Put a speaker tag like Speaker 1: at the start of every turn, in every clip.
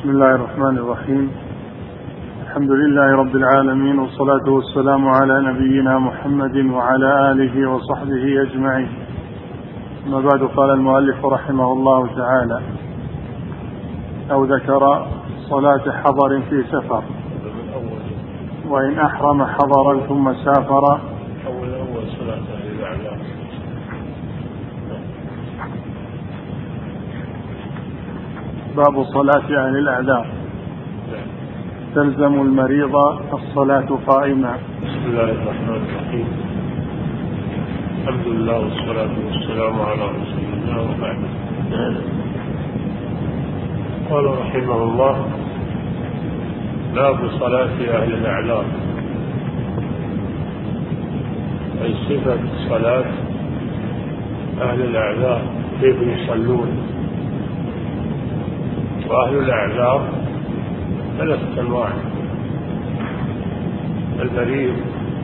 Speaker 1: بسم الله الرحمن الرحيم. الحمد لله رب العالمين، والصلاة والسلام على نبينا محمد وعلى آله وصحبه أجمعين. أما بعد، قال المؤلف رحمه الله تعالى: أو ذكر صلاة حضر في سفر، وإن أحرم حضرا ثم سافر.
Speaker 2: أول صلاة أهل الأعذار.
Speaker 1: باب صلاة أهل الأعذار. تلزم المريض الصلاة قائما.
Speaker 2: بسم الله الرحمن الرحيم. الحمد لله والصلاة والسلام على رسول الله، وبعد. قال رحمه الله: باب صلاة أهل الأعذار، أي صفة صلاة أهل الأعذار، كيف يصلون. وأهل الأعذار ثلاثة أنواع: المريض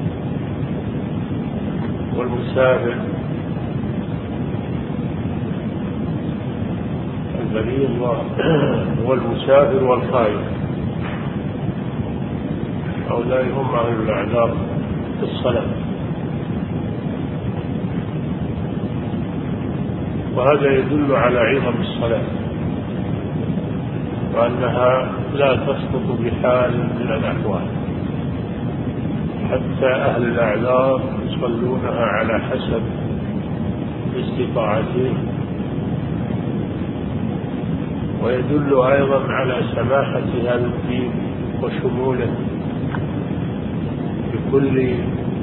Speaker 2: والمسافر والمسافر والخائف. هؤلاء هم أهل الأعذار في الصلاة. وهذا يدل على عظم الصلاة، وأنها لا تسقط بحال من الأحوال. حتى أهل الأعذار يصلونها على حسب استطاعتهم. ويدل أيضا على سماحة هذا الدين وشموله بكل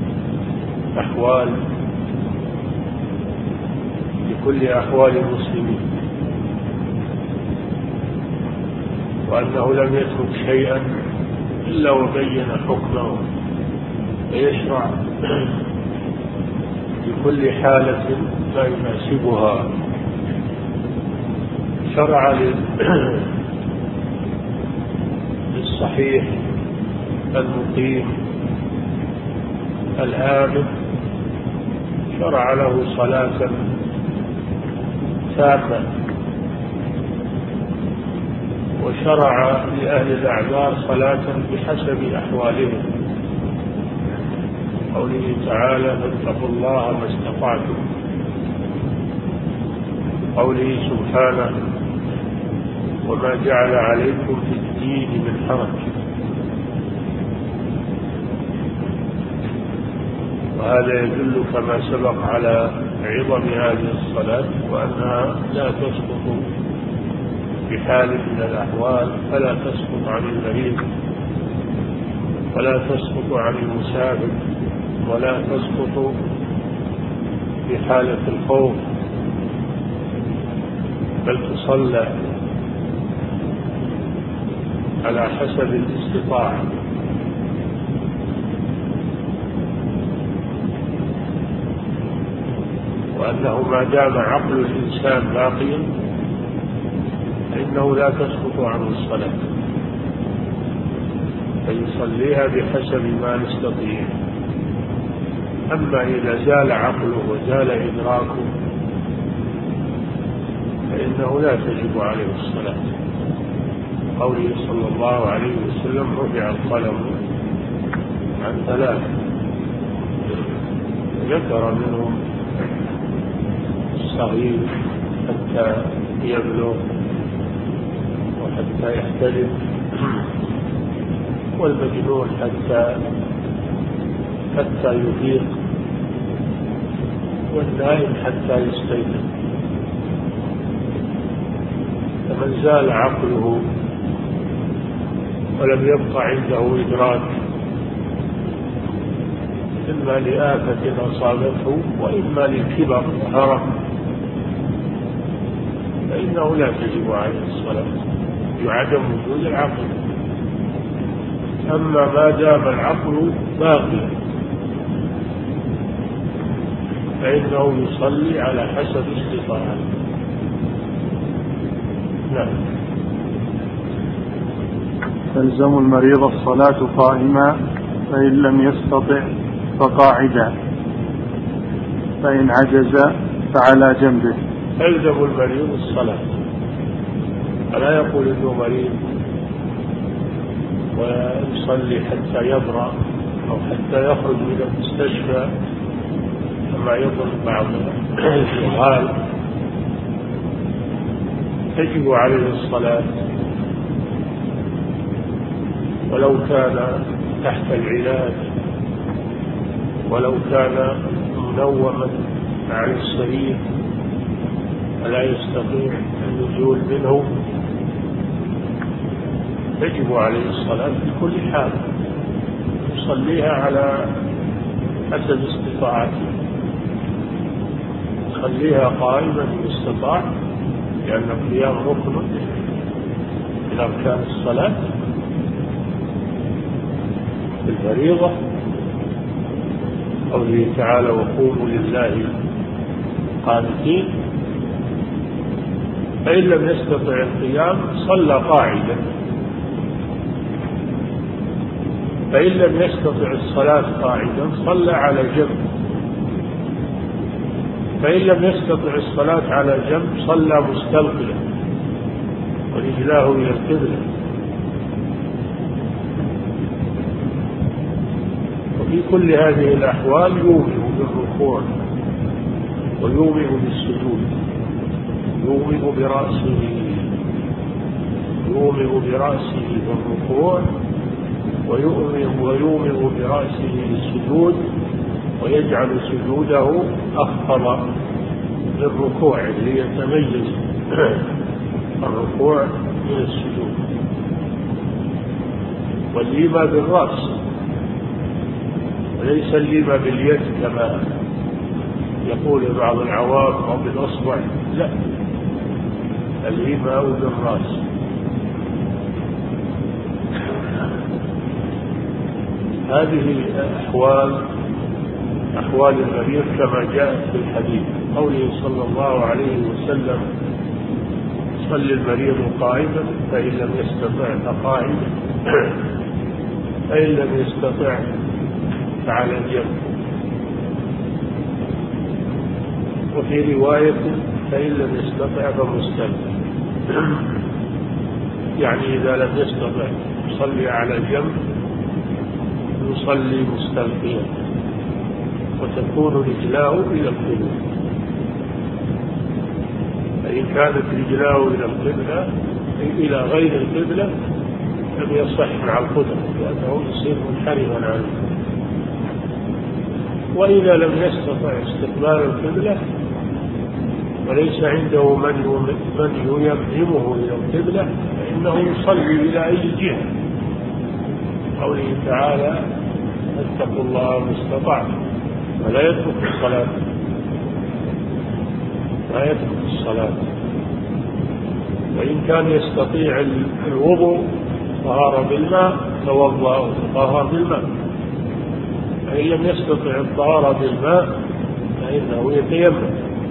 Speaker 2: أحوال المسلمين، وأنه لم يترك شيئا إلا وبين حكمه، فيشرع بكل حالة ما يناسبها. شرع للصحيح المقيم الآمن، شرع له صلاة تامة. وشرع لأهل الأعذار صلاة بحسب أحوالهم. قوله تعالى: فاتقوا الله ما استطعتم. قوله سبحانه: وما جعل عليكم في الدين من حرج. وهذا يدل كما سبق على عظم هذه الصلاة، وأنها لا تسقط بحال من الأحوال، فلا تسقط عن المريض، ولا تسقط عن المسافر، ولا تسقط بحالة الخوف، بل تصلى على حسب الاستطاعة. وأنه ما دام عقل الإنسان باقيا فإنه لا تسقط عنه الصلاة، فيصليها بحسب ما يستطيع. أما إذا زال عقله وزال إدراكه فإنه لا تجب عليه الصلاة. قوله صلى الله عليه وسلم: رفع القلم عن ثلاث، ذكر منهم الصغير حتى يبلغ وحتى يحتلم، والمجنون حتى يفيق، والنائم حتى يستيقظ. فمن زال عقله ولم يبق عنده إدراك، إما لآفة أصابته وإما للكبر وهرم، فإنه لا تجب عليه الصلاة بعدم وجود العقل. أما ما دام العقل باقي فإنه يصلي على حسب استطاعته. نعم.
Speaker 1: تلزم المريض الصلاة قائما، فإن لم يستطع فقاعدا، فإن عجز فعلى جنبه.
Speaker 2: تلزم المريض الصلاة فلا يقول إنه مريض ويصلي حتى يبرأ أو حتى يخرج من المستشفى كما يظن بعض الجهال. تجب عليه الصلاة ولو كان تحت العلاج، ولو كان منوما على السرير فلا يستطيع النزول منه، تجب عليه الصلاة في كل حال، يصليها على حسب استطاعته، يصليها قائما إن استطاع، لأن القيام ركن من أركان الصلاة الفريضة، قوله تعالى وقوموا لله قانتين. فإن لم يستطع القيام صلى قاعدا، فإن لم يستطع الصلاة قاعدا صلى على جنب، فإن لم يستطع الصلاة على جنب صلى مستلقيا ورجلاه إلى القبلة. وفي كل هذه الأحوال يومئ بالركوع ويومئ بالسجود، يومئ برأسه بالركوع ويومئ برأسه بالسجود، ويجعل سجوده أخفض للركوع ليتميز الركوع من السجود. والليمة بالرأس وليس الليمة باليد كما يقول بعض العوام أو بالأصبع، لا، الليمة بالرأس. هذه أحوال المريض كما جاءت في الحديث، قوله صلى الله عليه وسلم صلي المريض قائما فإن لم يستطع فقاعدا، فإن لم يستطع فعلى الجنب. وفي رواية فإن لم يستطع فمستلقي، يعني إذا لم يستطع يصلي على جنب يصلي مستلقيا وتكون رجلاه إلى القبلة. فإن كانت رجلاه إلى القبلة إلى غير القبلة لم يصح مع القدرة، لأنه يصير منحرفا عنه. وإذا لم يستطع استقبال القبلة وليس عنده من يمهمه إلى القبلة فإنه يصلي إلى أي جهة، قوله تعالى اتقوا الله ما استطعتم، ولا يترك الصلاة، لا يترك الصلاة. وإن كان يستطيع الوضوء طهارة بالماء توضأ وتطهر بالماء، فإن لم يستطع الطهارة بالماء فإنه يتيمم.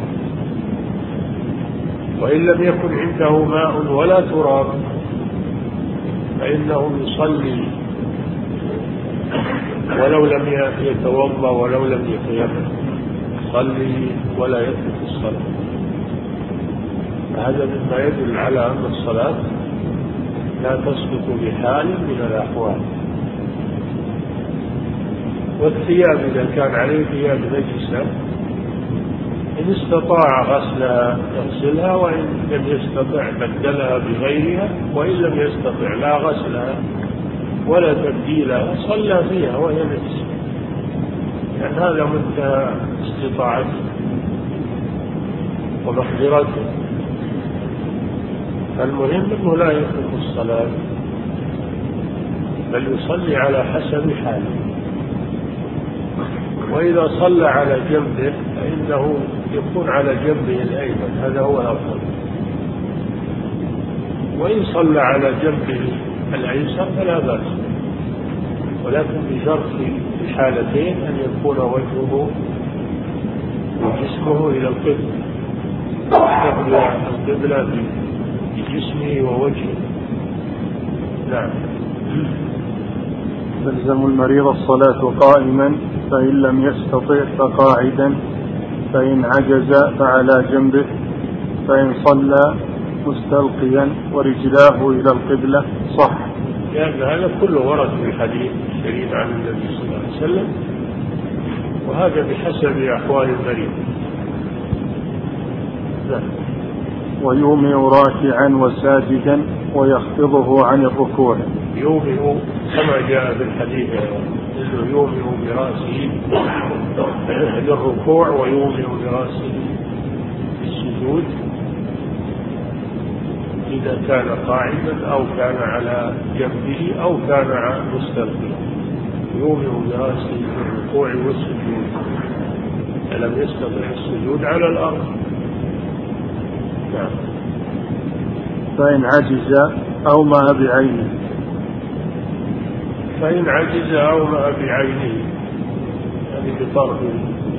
Speaker 2: وإن لم يكن عنده ماء ولا تراب فإنه يصلي ولو لم يتوضأ ولو لم يتيمم، يصلي ولا يترك الصلاة. هذا مما يدل على أن الصلاة لا تسقط بحال من الأحوال. والثياب إذا كان عليه ثياب نجسة إن استطاع غسلها يغسلها، وإن لم يستطع بدلها بغيرها، وإن لم يستطع لا غسلها ولا تبديلها صلى فيها وهي نجسة، يعني هذا منتهى استطاعته ومقدرته. المهم أنه لا يترك الصلاة بل يصلي على حسب حاله. وإذا صلى على جنبه فإنه يكون على جنبه الأيمن، هذا هو الأفضل. وإن صلى على جنبه الأيسر فلا بأس، ولكن بشرط في حالتين أن يكون وجهه وجسمه إلى القبلة، يستقبل القبلة بجسمه ووجهه. نعم.
Speaker 1: تلزم المريض الصلاة قائما فإن لم يستطع فقاعدا، فإن عجز فعلى جنبه، فإن صلى مستلقيا ورجلاه إلى القبلة صح؟
Speaker 2: لأن هذا كله ورد في الحديث الشريف عن النبي صلى الله عليه وسلم، وهذا بحسب أحوال المريض.
Speaker 1: ويومئ راكعا وساجدا ويخفضه عن الركوع.
Speaker 2: يومئ كما جاء في الحديث انه يومئ براسه للركوع ويومئ براسه للسجود اذا كان قاعدا او كان على جنبه او كان مستلقيا. يومئ براسه للركوع والسجود فلم يستطع السجود على الارض.
Speaker 1: فإن عجز أومأ بعينه.
Speaker 2: فإن عجز أومأ بعينه يعني بطرفه،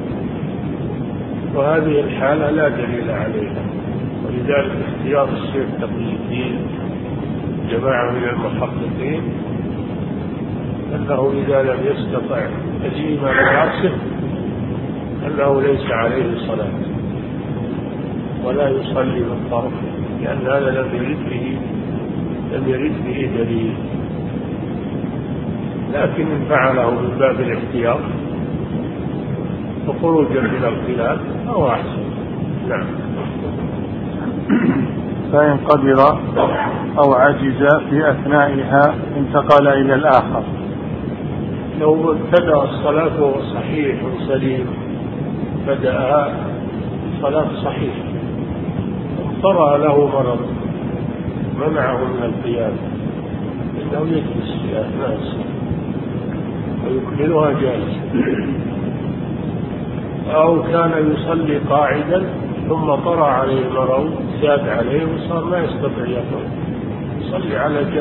Speaker 2: وهذه الحالة لا دليل عليها، ولذلك اختيار الشيخ تقي الدين جماعة من المحققين أنه إذا لم يستطع الإيمان برأسه أنه ليس عليه صلاة ولا يصلي بالطرف، لأن هذا لم يرد به دليل، لكن إن فعله من باب الاحتياط وخروجا من الخلاف فهو أحسن. نعم.
Speaker 1: فإن قدر أو عجز في أثنائها انتقل إلى الآخر.
Speaker 2: لو ابتدأ الصلاة وهو صحيح سليم بدأها صلاة صحيح طرأ له مرض منعه من القيام إنه يجلس في أثناء الصلاة ويكملها جالسا، أو كان يصلي قاعدا ثم طرأ عليه مرض زاد عليه وصار ما يستطيع يقوم، يصلي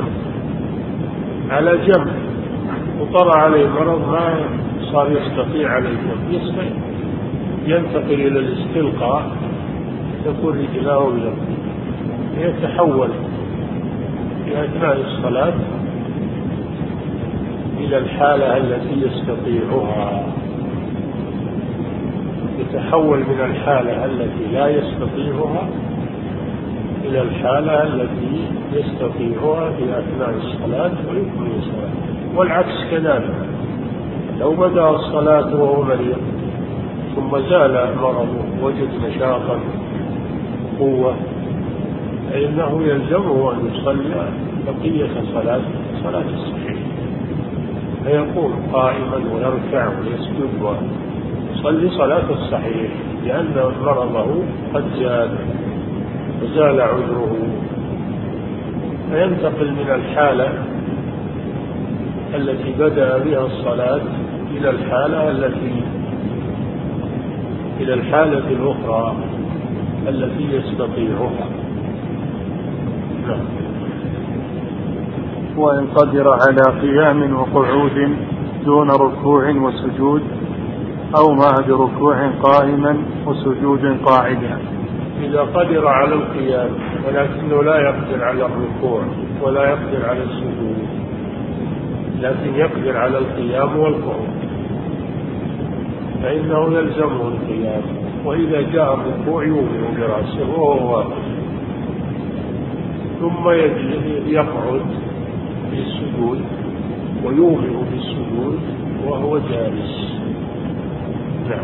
Speaker 2: على جنب وطرأ عليه مرض ما صار يستطيع على الجنب، ينتقل إلى الاستلقاء تكون رجلاه إلى يتحول في أثناء الصلاة إلى الحالة التي يستطيعها، يتحول من الحالة التي لا يستطيعها إلى الحالة التي يستطيعها في أثناء الصلاة ويكمل الصلاة، والعكس كذلك. لو بدأ الصلاة وهو مريض ثم زال مرضه وجد نشاطا قوة فإنه يلزمه أن يصلي بقية صلاة الصحيح، فيقوم قائما ويركع ويسجد ويصلي صلاة الصحيح، لأن مرضه قد زال وزال عذره، فينتقل من الحالة التي بدأ بها الصلاة إلى الحالة الأخرى التي يستطيعها.
Speaker 1: وإن قدر على قيام وقعود دون ركوع وسجود أومأ بركوع قائما وسجود قاعدا.
Speaker 2: إذا قدر على القيام ولكنه لا يقدر على الركوع ولا يقدر على السجود، لكن يقدر على القيام والقعود فإنه يلزمه القيام، وإذا جاء الركوع يومئ برأسه وهو واقف، ثم يقعد بالسجود ويومئ بالسجود وهو جالس. نعم.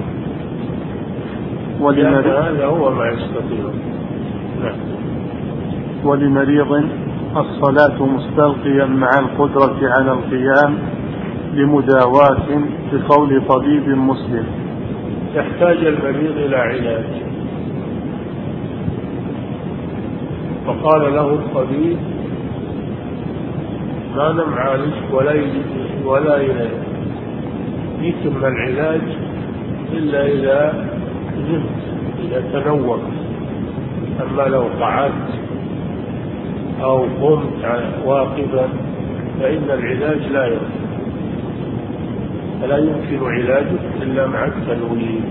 Speaker 2: هذا هو ما يستطيع. نعم.
Speaker 1: ولمريض الصلاة مستلقيا مع القدرة على القيام لمداواة بقول طبيب مسلم.
Speaker 2: يحتاج المريض إلى علاج، فقال له الطبيب ما نعالج ولا يتم العلاج إلا إذا نمت، إذا تنومت، أما لو قعدت أو قمت واقفا فإن العلاج لا يمكن، فلا يمكن علاجه إلا مع التنويم،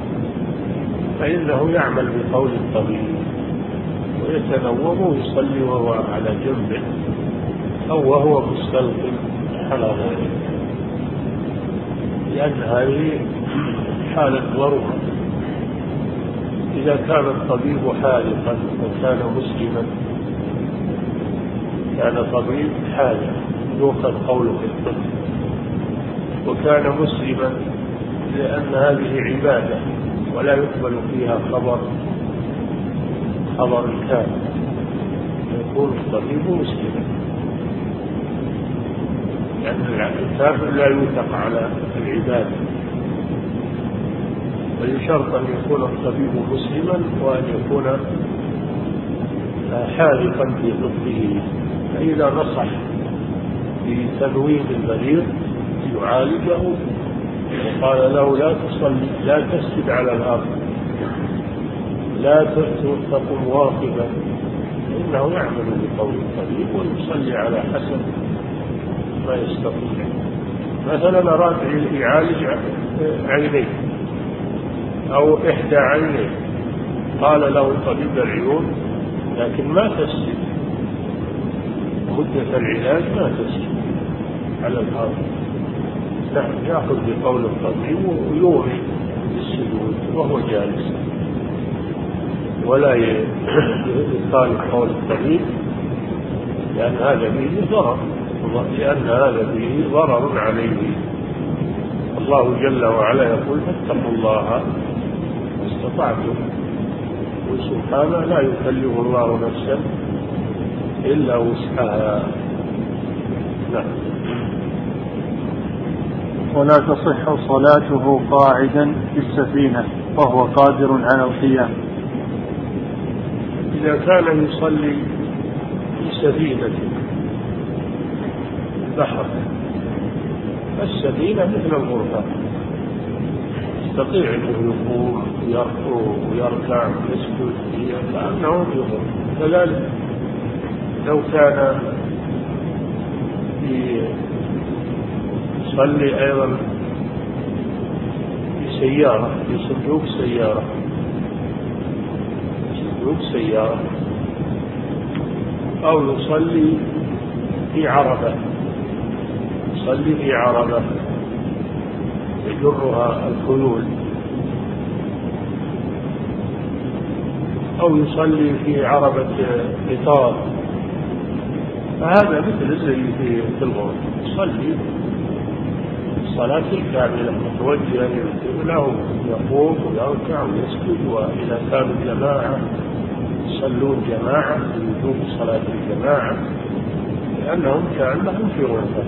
Speaker 2: فإنه يعمل بقول الطبيب ويتنوم ويصلي وهو على جنبه أو وهو مستلقي على غيره، لأن هذه حالة ضرورة إذا كان الطبيب حاذقا وكان مسلما، كان طبيب حاذق يؤخذ قوله في الطب، وكان مسلما لأن هذه عبادة ولا يقبل فيها خبر الكافر، يكون الطبيب مسلما، لأن الكافر لا يوثق على العبادة، ويشرط أن يكون الطبيب مسلما وأن يكون حاذقا في طبه. فإذا نصح بتنويم المريض يعالجه وقال له لا تصلي، لا تسجد على الأرض، لا تقم واقفا، إنه يعمل بقول الطبيب ويصلي على حسب ما يستطيع. مثلا أراد يعالج عينيه أو إحدى عينيه، قال له طبيب العيون لكن ما تسجد مدة العلاج، ما تسجد على الأرض، نعم يأخذ بقول الطبيب ويومي بالسجود وهو جالس، ولا يخالف قول الطبيب، لأن هذا فيه ضرر عليه. الله جل وعلا يقول فاتقوا الله ما استطعتم، وسبحانه لا يكلف الله نفسا إلا وسعها. نعم.
Speaker 1: ولا تصح صلاته قاعدا في السفينة وهو قادر على القيام.
Speaker 2: إذا كان يصلي في سفينة البحر، السفينة مثل الغرفة، يستطيع أنه يقوم ويركع ويسجد كأنه في غرفة. كذلك لو كان يصلي أيضا في سيارة، في صندوق سيارة، أو يصلي في عربة، يجرها الخيول، أو يصلي في عربة قطار، فهذا مثل الذي في الغرفة، يصلي الصلاة الكاملة متوجها له، يقوم ويركع ويسجد، وإذا كانوا جماعة يصلون جماعة بوجوب صلاة الجماعة، لأنهم كأنهم في غرفة.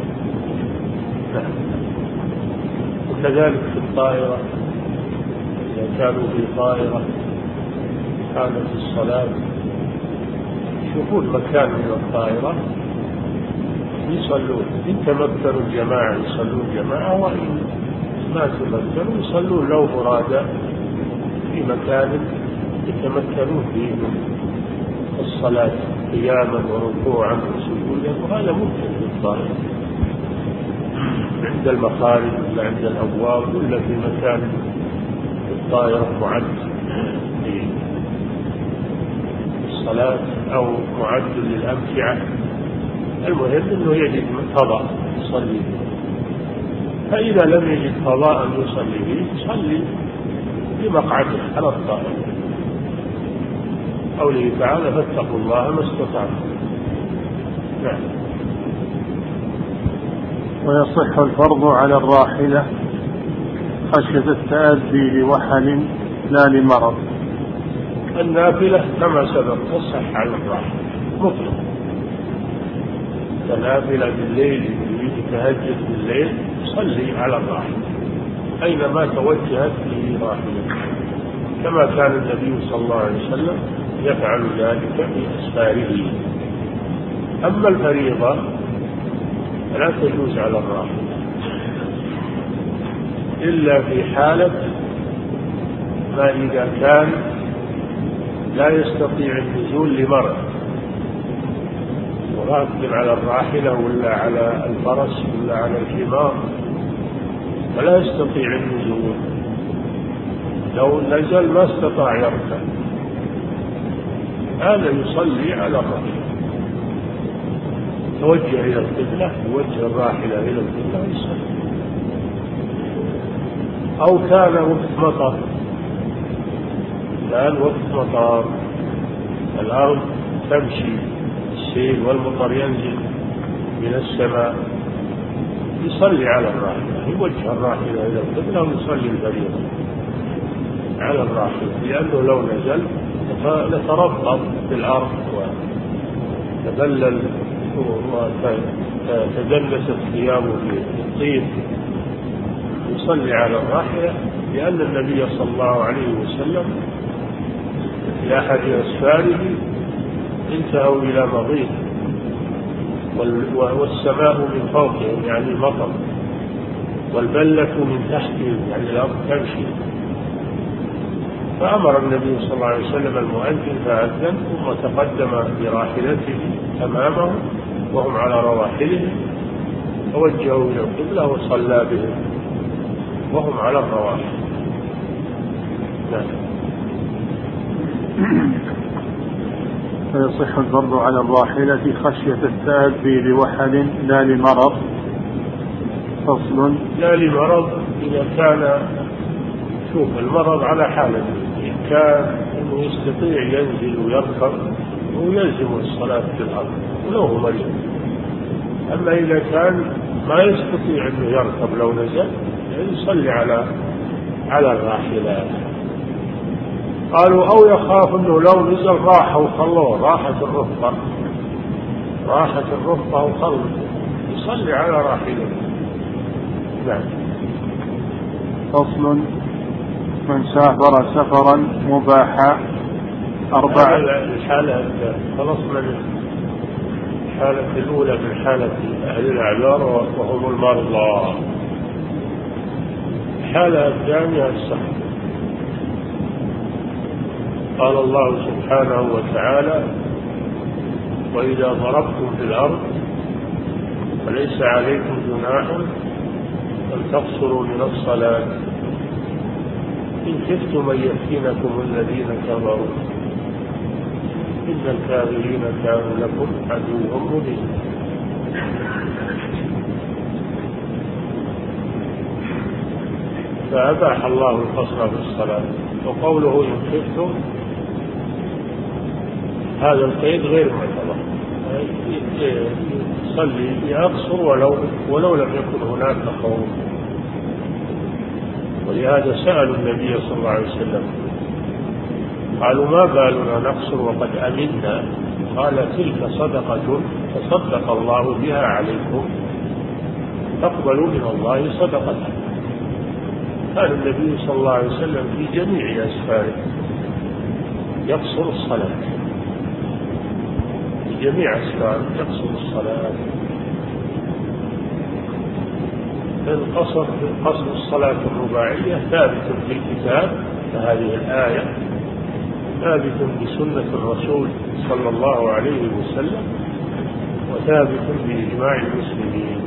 Speaker 2: وكذلك في الطائرة، إذا كانوا في طائرة كانت الصلاة يشوفون مكان من الطائرة يصلون، إن تمكنوا الجماعة يصلون جماعة، وإن ما تمكنوا يصلون لو فرادى في مكان يتمكنون فيه من الصلاة قياما وركوعا وسجودا، وهذا ممكن في الطائرة عند المخارج ولا عند الأبواب ولا في مكان في الطائرة معد للصلاة أو معد للأمتعة، المهم أنه يجد فضاء يصلي. فإذا لم يجد فضاء يصلي فيه يصلي في مقعده على الطائرة، قوله تعالى فاتقوا الله ما استطعتم. نعم.
Speaker 1: ويصح الفرض على الراحلة خشية التأذي لوحل لا لمرض.
Speaker 2: النافلة كما سبق تصح على الراحلة مطلق، النافلة بالليل يتهجد بالليل صلي على الراحلة أينما توجهت به راحلة، كما كان النبي صلى الله عليه وسلم يفعل ذلك في أسفاره. أما الفريضة لا تجوز على الراحلة إلا في حالة ما إذا كان لا يستطيع النزول لمرض، وراكب على الراحلة ولا على الفرس ولا على الحمار ولا يستطيع النزول، لو نزل ما استطاع يركب، هذا يصلي على الراحلة، توجه إلى القبلة، يوجه الراحلة إلى القبلة ويصلي. أو كان وقت مطر الآن وقت مطر، الأرض تمشي، السيل والمطر ينزل من السماء، يصلي على الراحلة، يوجه الراحلة إلى القبلة ويصلي الفريضة على الراحلة، لأنه لو نزل لتربط في الأرض وتبلل وتدنست ثيابه بالطين. يصلي على الراحلة لأن النبي صلى الله عليه وسلم في أحد أسفاره انتهوا إلى مضيق والسماء من فوقهم يعني المطر، والبلة من تحتهم يعني الأرض تمشي، فأمر النبي صلى الله عليه وسلم المؤذن فأذن، ثم تقدم براحلته أمامه وهم على رواحلهم، فوجهوا إلى القبلة وصلى بهم وهم على الرواحل.
Speaker 1: فيصح الضرب على الراحلة خشية التأذي لوحل لا لمرض. فصل.
Speaker 2: لا لمرض إذا كان، شوف المرض على حالة، إن كان إنه يستطيع ينزل ويركب ويلزم الصلاة في الأرض ولو هو مريض. أما إذا كان ما يستطيع أنه يركب لو نزل يصلي على الراحلة. قالوا أو يخاف أنه لو نزل راح وخلوه، راحت الرفقة وخلوه، يصلي على راحلة. نعم.
Speaker 1: فصل. من سافر سفرا مباحا 4.
Speaker 2: الحالة خلصنا الحالة الأولى من حالة أهل الأعذار وهم المرضى. الحالة الثانية السفر. قال الله سبحانه وتعالى: وإذا ضربتم في الأرض فليس عليكم جناح أن تقصروا من الصلاة إن خفتم أن يفتنكم الذين كفروا إن الكافرين كانوا لكم عدوا مبين. فأباح الله القصر في الصلاة. وقوله إن خفتم هذا القيد غير معتبر، يصلي يقصر ولو لم يكن هناك خوف. ولهذا سألوا النبي صلى الله عليه وسلم قالوا: ما بالنا نقصر وقد أمنا؟ قال: تلك صدقة تصدق الله بها عليكم تقبلوا من الله صدقة. كان النبي صلى الله عليه وسلم في جميع أسفاره يقصر الصلاة، في جميع أسفاره يقصر الصلاة. قصر الصلاة الرباعية ثابت في الكتاب، فهذه الآية ثابت بسنة الرسول صلى الله عليه وسلم، وثابت بإجماع المسلمين.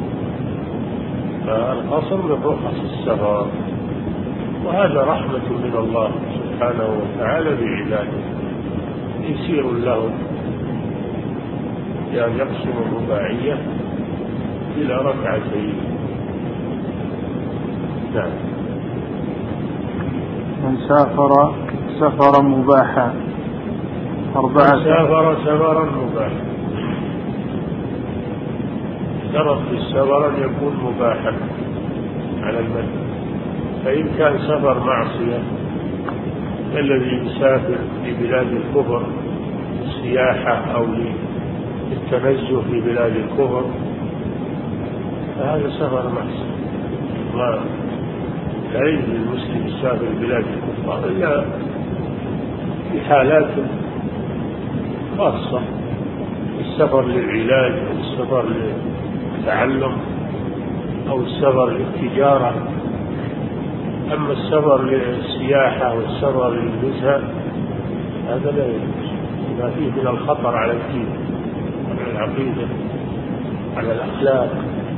Speaker 2: فالقصر من رخص السفر، وهذا رحمة من الله سبحانه وتعالى بعباده، يسير لهم بأن يقسموا الرباعية إلى ركعتين. نعم.
Speaker 1: من سافر سفرا مباحا 4.
Speaker 2: من سافر سفرا مباحا، شرط في السفر أن يكون مباحا على المذهب. فإن كان سفر معصية الذي يسافر في بلاد الكفر للسياحة أو للتنزه في بلاد الكفر فهذا سفر معصية، لا يجوز للمسلم يسافر بلاد الكفار إلا في حالات خاصة، السفر للعلاج أو السفر للتعلم أو السفر للتجارة. أما السفر للسياحة والسفر للنزهة هذا لا يجوز، ما فيه من الخطر على الدين، على العقيدة، على الأخلاق.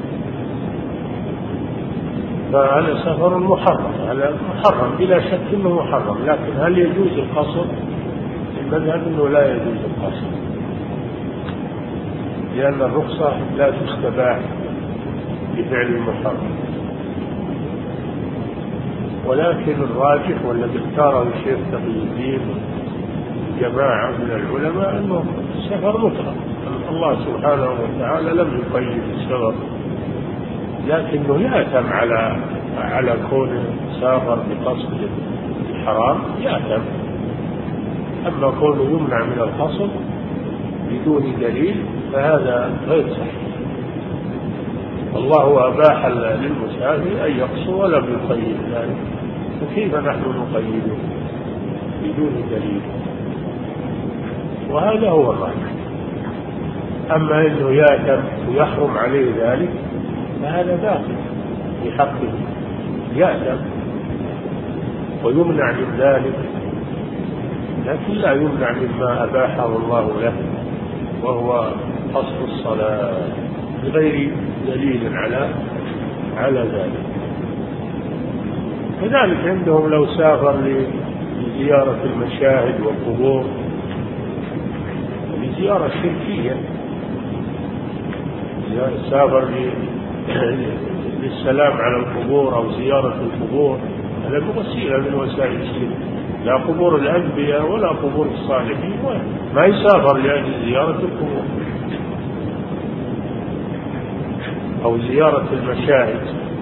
Speaker 2: فهذا سفر محرم، هذا محرم بلا شك انه محرم. لكن هل يجوز القصر؟ المذهب انه لا يجوز القصر، لأن الرخصة لا تستباح بفعل المحرم. ولكن الراجح والذي اختاره الشيخ تقي الدين جماعة من العلماء أنه السفر مطلق. الله سبحانه وتعالى لم يقيد السفر، لكنه يأثم على كونه سافر بقصد الحرام، يأثم. أما كونه يمنع من القصد بدون دليل فهذا غير صحيح. الله أباح للمسافر أن يقصر ولم يقيد ذلك، فكيف نحن نقيده بدون دليل؟ وهذا هو الراجح. أما أنه يأثم ويحرم عليه ذلك فهذا باطل في حقه، يأثم ويمنع من ذلك، لكن لا يمنع مما أباحه الله له، وهو قصد الصلاة بغير دليل على ذلك. كذلك عندهم لو سافر لزيارة المشاهد والقبور، لزيارة شركية، سافر للسلام على القبور أو زيارة القبور، هذا وسيلة من وسائل الشرك، لا قبور الأنبياء ولا قبور الصالحين، ما يسافر لأجل زيارة القبور أو زيارة المشاهد،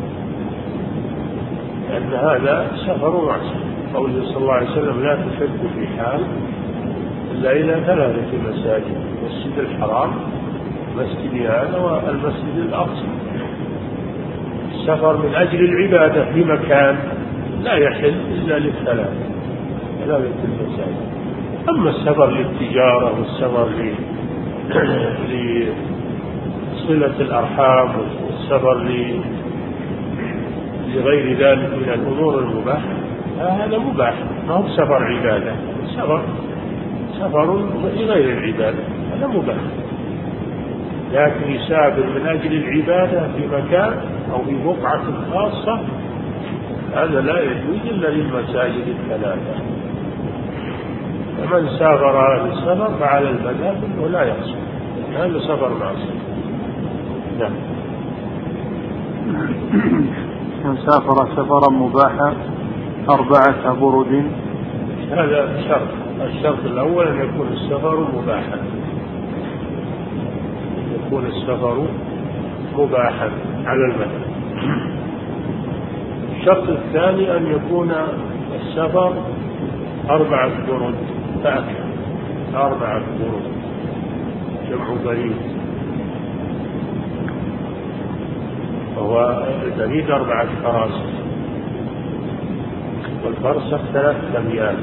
Speaker 2: لأن هذا سفر معصية. قوله صلى الله عليه وسلم: لا تشد في حال إلا إلى 3 مساجد: المسجد الحرام، مسجد هذا، والمسجد الأقصى. السفر من أجل العبادة في مكان لا يحل إلا ل3 المساجد. أما السفر للتجارة والسفر لصلة الأرحام والسفر لغير ذلك من الأمور المباحة، هذا مباح، ما هو سفر عبادة، سفر لغير العبادة، هذا مباح. لكن يسافر من أجل العبادة في مكان أو في بقعة خاصة، هذا لا يجوز إلا للمساجد 3. فمن سافر للسفر فعلى المذهب أنه لا يقصر، هذا سفر معصية. نعم.
Speaker 1: من سافر سفرا مباحا 4 برد،
Speaker 2: هذا شرط. الشرط الأول أن يكون السفر مباحا، يكون السفر مباحا على المذهب. الشرط الثاني أن يكون السفر 4 برد فأكثر. 4 برد جمع بريد، وهو البريد 4 فراسخ، والفرسخ 3 أميال.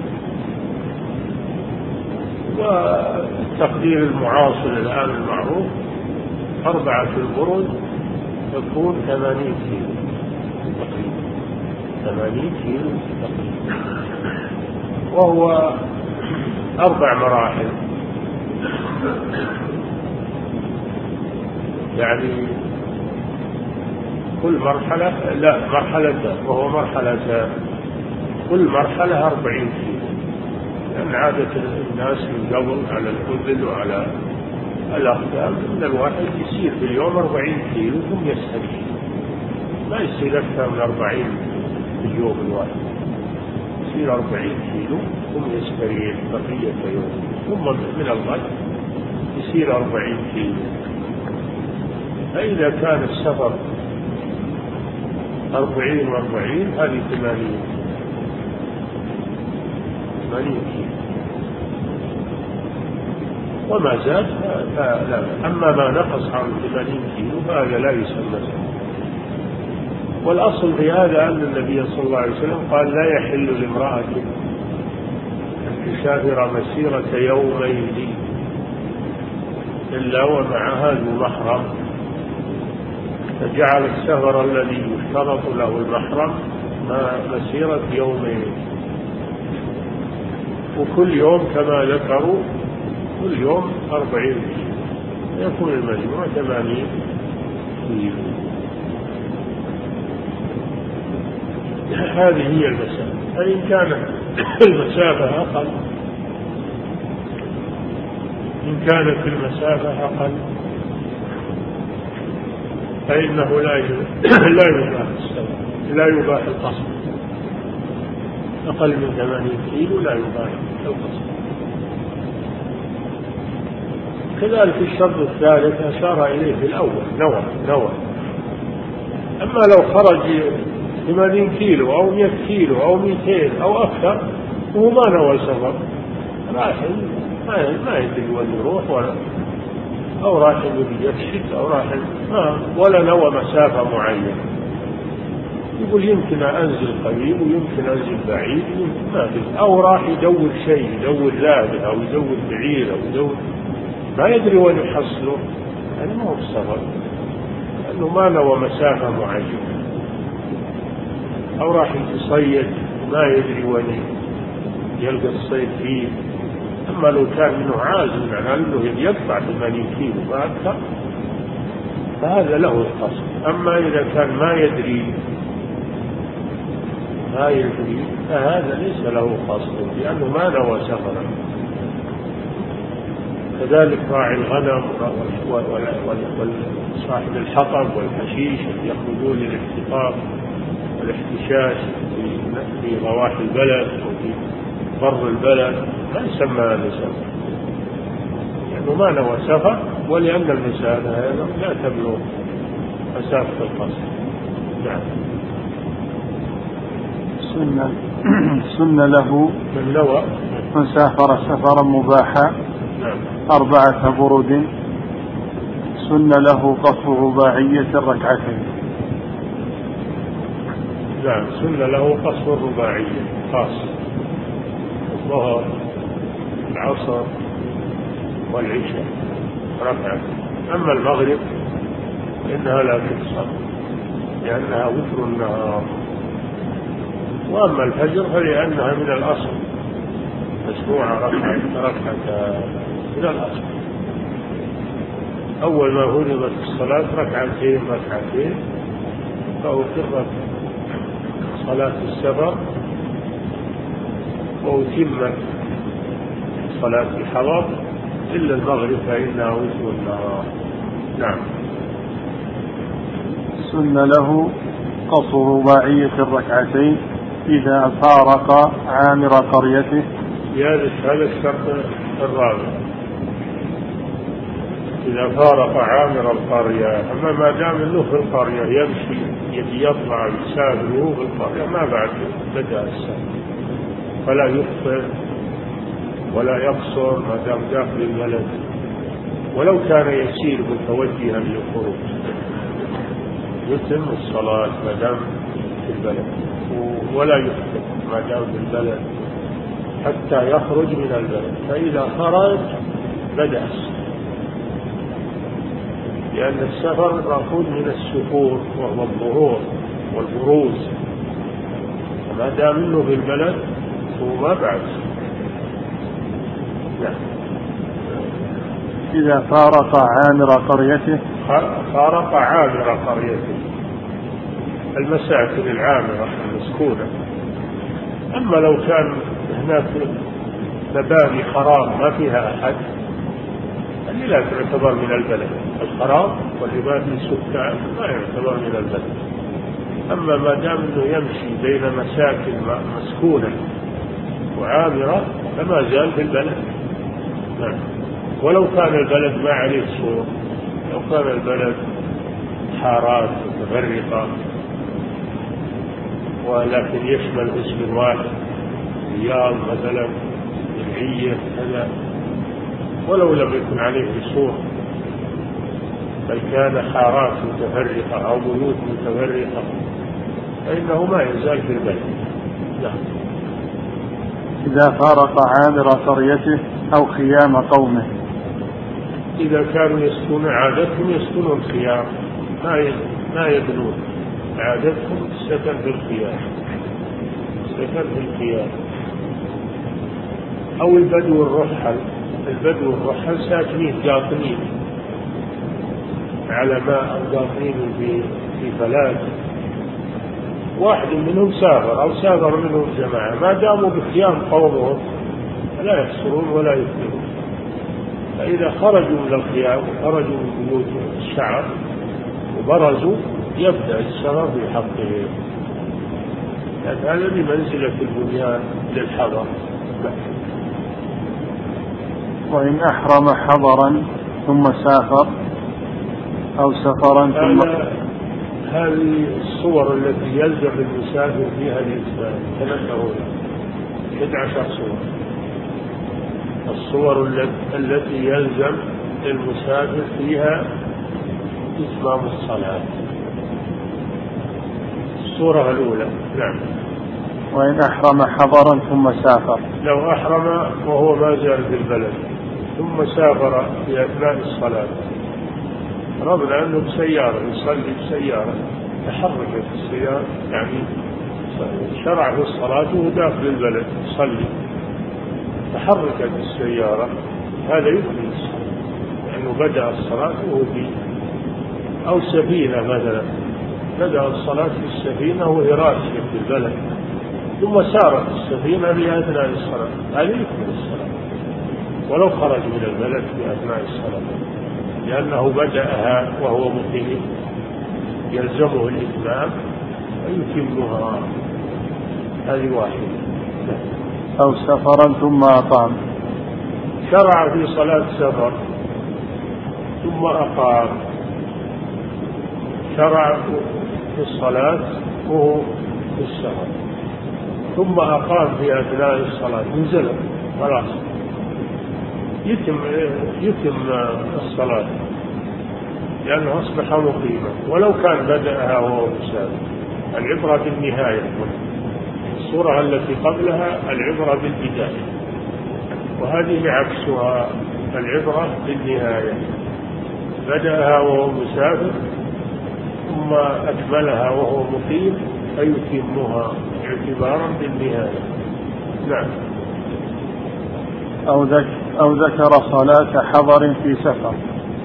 Speaker 2: والتقدير المعاصر الآن المعروف 4 البرد تكون 80 كيلو تقريبا، 80 كيلو تقريبا، وهو 4 مراحل. يعني كل مرحلة مرحلة، وهو مرحلتان، كل مرحلة 40 كيلو، لأن عادة الناس من قبل على الإبل وعلى الأقدام أن الواحد يسير في اليوم 40 كيلو ثم يستريح، ما يصير أكثر من 40 في اليوم الواحد، يصير 40 كيلو ثم يستريح بقية يوم، ثم من الغد يصير 40 كيلو. فإذا كان السفر 40 و40 هذه 80 كيلو، وما زاد فلا. أما ما نقص عن 80 كيلو فهذا لا يسمى سفر. والأصل في هذا أن النبي صلى الله عليه وسلم قال: لا يحل لامرأة أن تسافر مسيرة يومين إلا ومعها ذو محرم، فجعل السفر الذي يشترط له المحرم مسيرة يومين، وكل يوم كما ذكروا كل يوم 40 كيلو، يكون المجموع 80 كيلو. هذه هي المسافة. فإن كانت المسافة أقل، إن كانت المسافة أقل فإنه لا يباح السفر، لا يباح القصد، أقل من 80 كيلو لا يبايع القصر. كذلك الشرط الثالث أشار إليه في الأول نوى. أما لو خرج 80 كيلو أو 100 كيلو أو 200 أو أكثر وهو ما نوى السفر، راح ما يدري وين يروح، أو راح يفسد أو راح ولا نوى مسافة معينة، يقول يمكن أنزل قريب ويمكن أنزل بعيد، ما أدري، أو راح يدور شيء، يدور ذابح أو يدور بعير أو يدور ما يدري وين يحصله، يعني ما هو السفر، لأنه ما نوى مسافة معينة. أو راح يصيد ما يدري وين يلقى الصيد فيه. أما لو كان منه عازم على أنه يقطع 80 كيلو فأكثر فهذا له القصد. أما إذا كان ما يدري فهذا ليس له قصد، لأنه ما نوى سفرا. كذلك راعي الغنم وصاحب الحطب والحشيش يخرجون للاحتطاب والاحتشاش في ضواحي البلد وفي بر البلد، لا يسمى هذا سفر، لأنه ما نوى سفر، ولأن المسافة هذا لا تبلغ مسافة القصر. نعم.
Speaker 1: سن له
Speaker 2: من نوى
Speaker 1: من سافر سفرا مباحا 4 برد سن له قصر رباعية الركعتين.
Speaker 2: نعم، سن له قصر الرباعية خاص، الظهر العصر والعشاء ركعة. أما المغرب إنها لا تقصر لأنها وتر النهار، وأما الفجر فلأنها من الأصل مشروع ركعة من الأصل. أول ما فرضت الصلاة ركعتين فأقرت صلاة السفر وأتمت صلاة الحضر إلا المغرب فإنها وتر النهار. نعم.
Speaker 1: سن له قصر رباعية الركعتين إذا فارق عامر قريته.
Speaker 2: هذا الشرط الرابع، إذا فارق عامر القرية. أما ما دام له في القرية يمشي يطلع يسافر في القرية ما بعد بدأ السفر، فلا يخطئ ولا يقصر ما دام داخل البلد، ولو كان يسير متوجها للخروج يتم الصلاة ما دام في البلد، ولا يخطئ ما دام في البلد حتى يخرج من البلد، فإذا خرج بدأ السفر، لأن السفر مأخوذ من السفور وهو الظهور والبروز، ما دام انه في البلد هو ما بعد. لا.
Speaker 1: إذا فارق عامر قريته.
Speaker 2: فارق عامر قريته، المساكن العامرة المسكونة. أما لو كان هناك مباني خراب ما فيها أحد هذه لا تعتبر من البلد، الخراب والمباني السكان لا يعتبر من البلد. أما ما دام أنه يمشي بين مساكن مسكونة وعامرة فما زال في البلد. نعم. ولو كان البلد ما عليه سور، لو كان البلد حارات متفرقة ولكن يشمل اسم واحد، رياض مثلا، درعية كذا، ولو لم يكن عليه سور بل كان حارات متفرقة أو بيوت متفرقة فإنه ما يزال في البلد. نعم.
Speaker 1: إذا فارق عامر قريته أو خيام قومه.
Speaker 2: إذا كانوا يسكنون عادتهم يسكنون خيام، ما يبنون، عادتهم السكن في الخيام، أو البدو الرحل ساكنين قاطنين على ماء أو قاطنين في فلاة، واحد منهم سافر أو سافر منهم جماعة، ما داموا بخيام قومهم لا يخسرون ولا يفترون. فإذا خرجوا من الخيام وخرجوا من بيوت الشعب وبرزوا يبدأ السفر في حقهم. لأن هذا بمنزلة البنيان للحضر.
Speaker 1: وإن أحرم حضرا ثم سافر أو سفرا ثم
Speaker 2: هذه الصور التي يلزم المسافر فيها الإتمام تنبهوا لها 11 صورة. الصور التي يلزم المسافر فيها إتمام الصلاة. الصورة الأولى نعم.
Speaker 1: وإن أحرم حضرا ثم سافر،
Speaker 2: لو أحرم وهو ما زال في البلد ثم سافر في أثناء الصلاة، رغم أنه بسيارة يصلي بسيارة، تحركت السيارة يعني شرع في الصلاة وهو داخل البلد يصلي، تحركت السيارة، هذا يكمل الصلاة لأنه بدأ الصلاة وهو في أو سفينة مثلا، بدأ الصلاة في السفينة وهي راشية في البلد ثم سارت السفينة في أثناء الصلاة، هذا يكمل الصلاة ولو خرج من البلد في أثناء الصلاة، لأنه بدأها وهو مقيم يلزمه الإتمام ويتمها. هذه واحدة.
Speaker 1: أو سفرا ثم أقام،
Speaker 2: شرع في صلاة سفر ثم أقام، شرع في الصلاة وهو في السفر ثم أقام في أثناء الصلاة، نزل خلاص يتم الصلاة لأنه أصبح مقيما ولو كان بدأها وهو مسافر. العبرة بالنهاية، الصورة التي قبلها العبرة بالبداية، وهذه عكسها، العبرة بالنهاية، بدأها وهو مسافر ثم أكملها وهو مقيم فيتمها اعتبارا بالنهاية. نعم.
Speaker 1: أو ذكر صلاة حضر في سفر،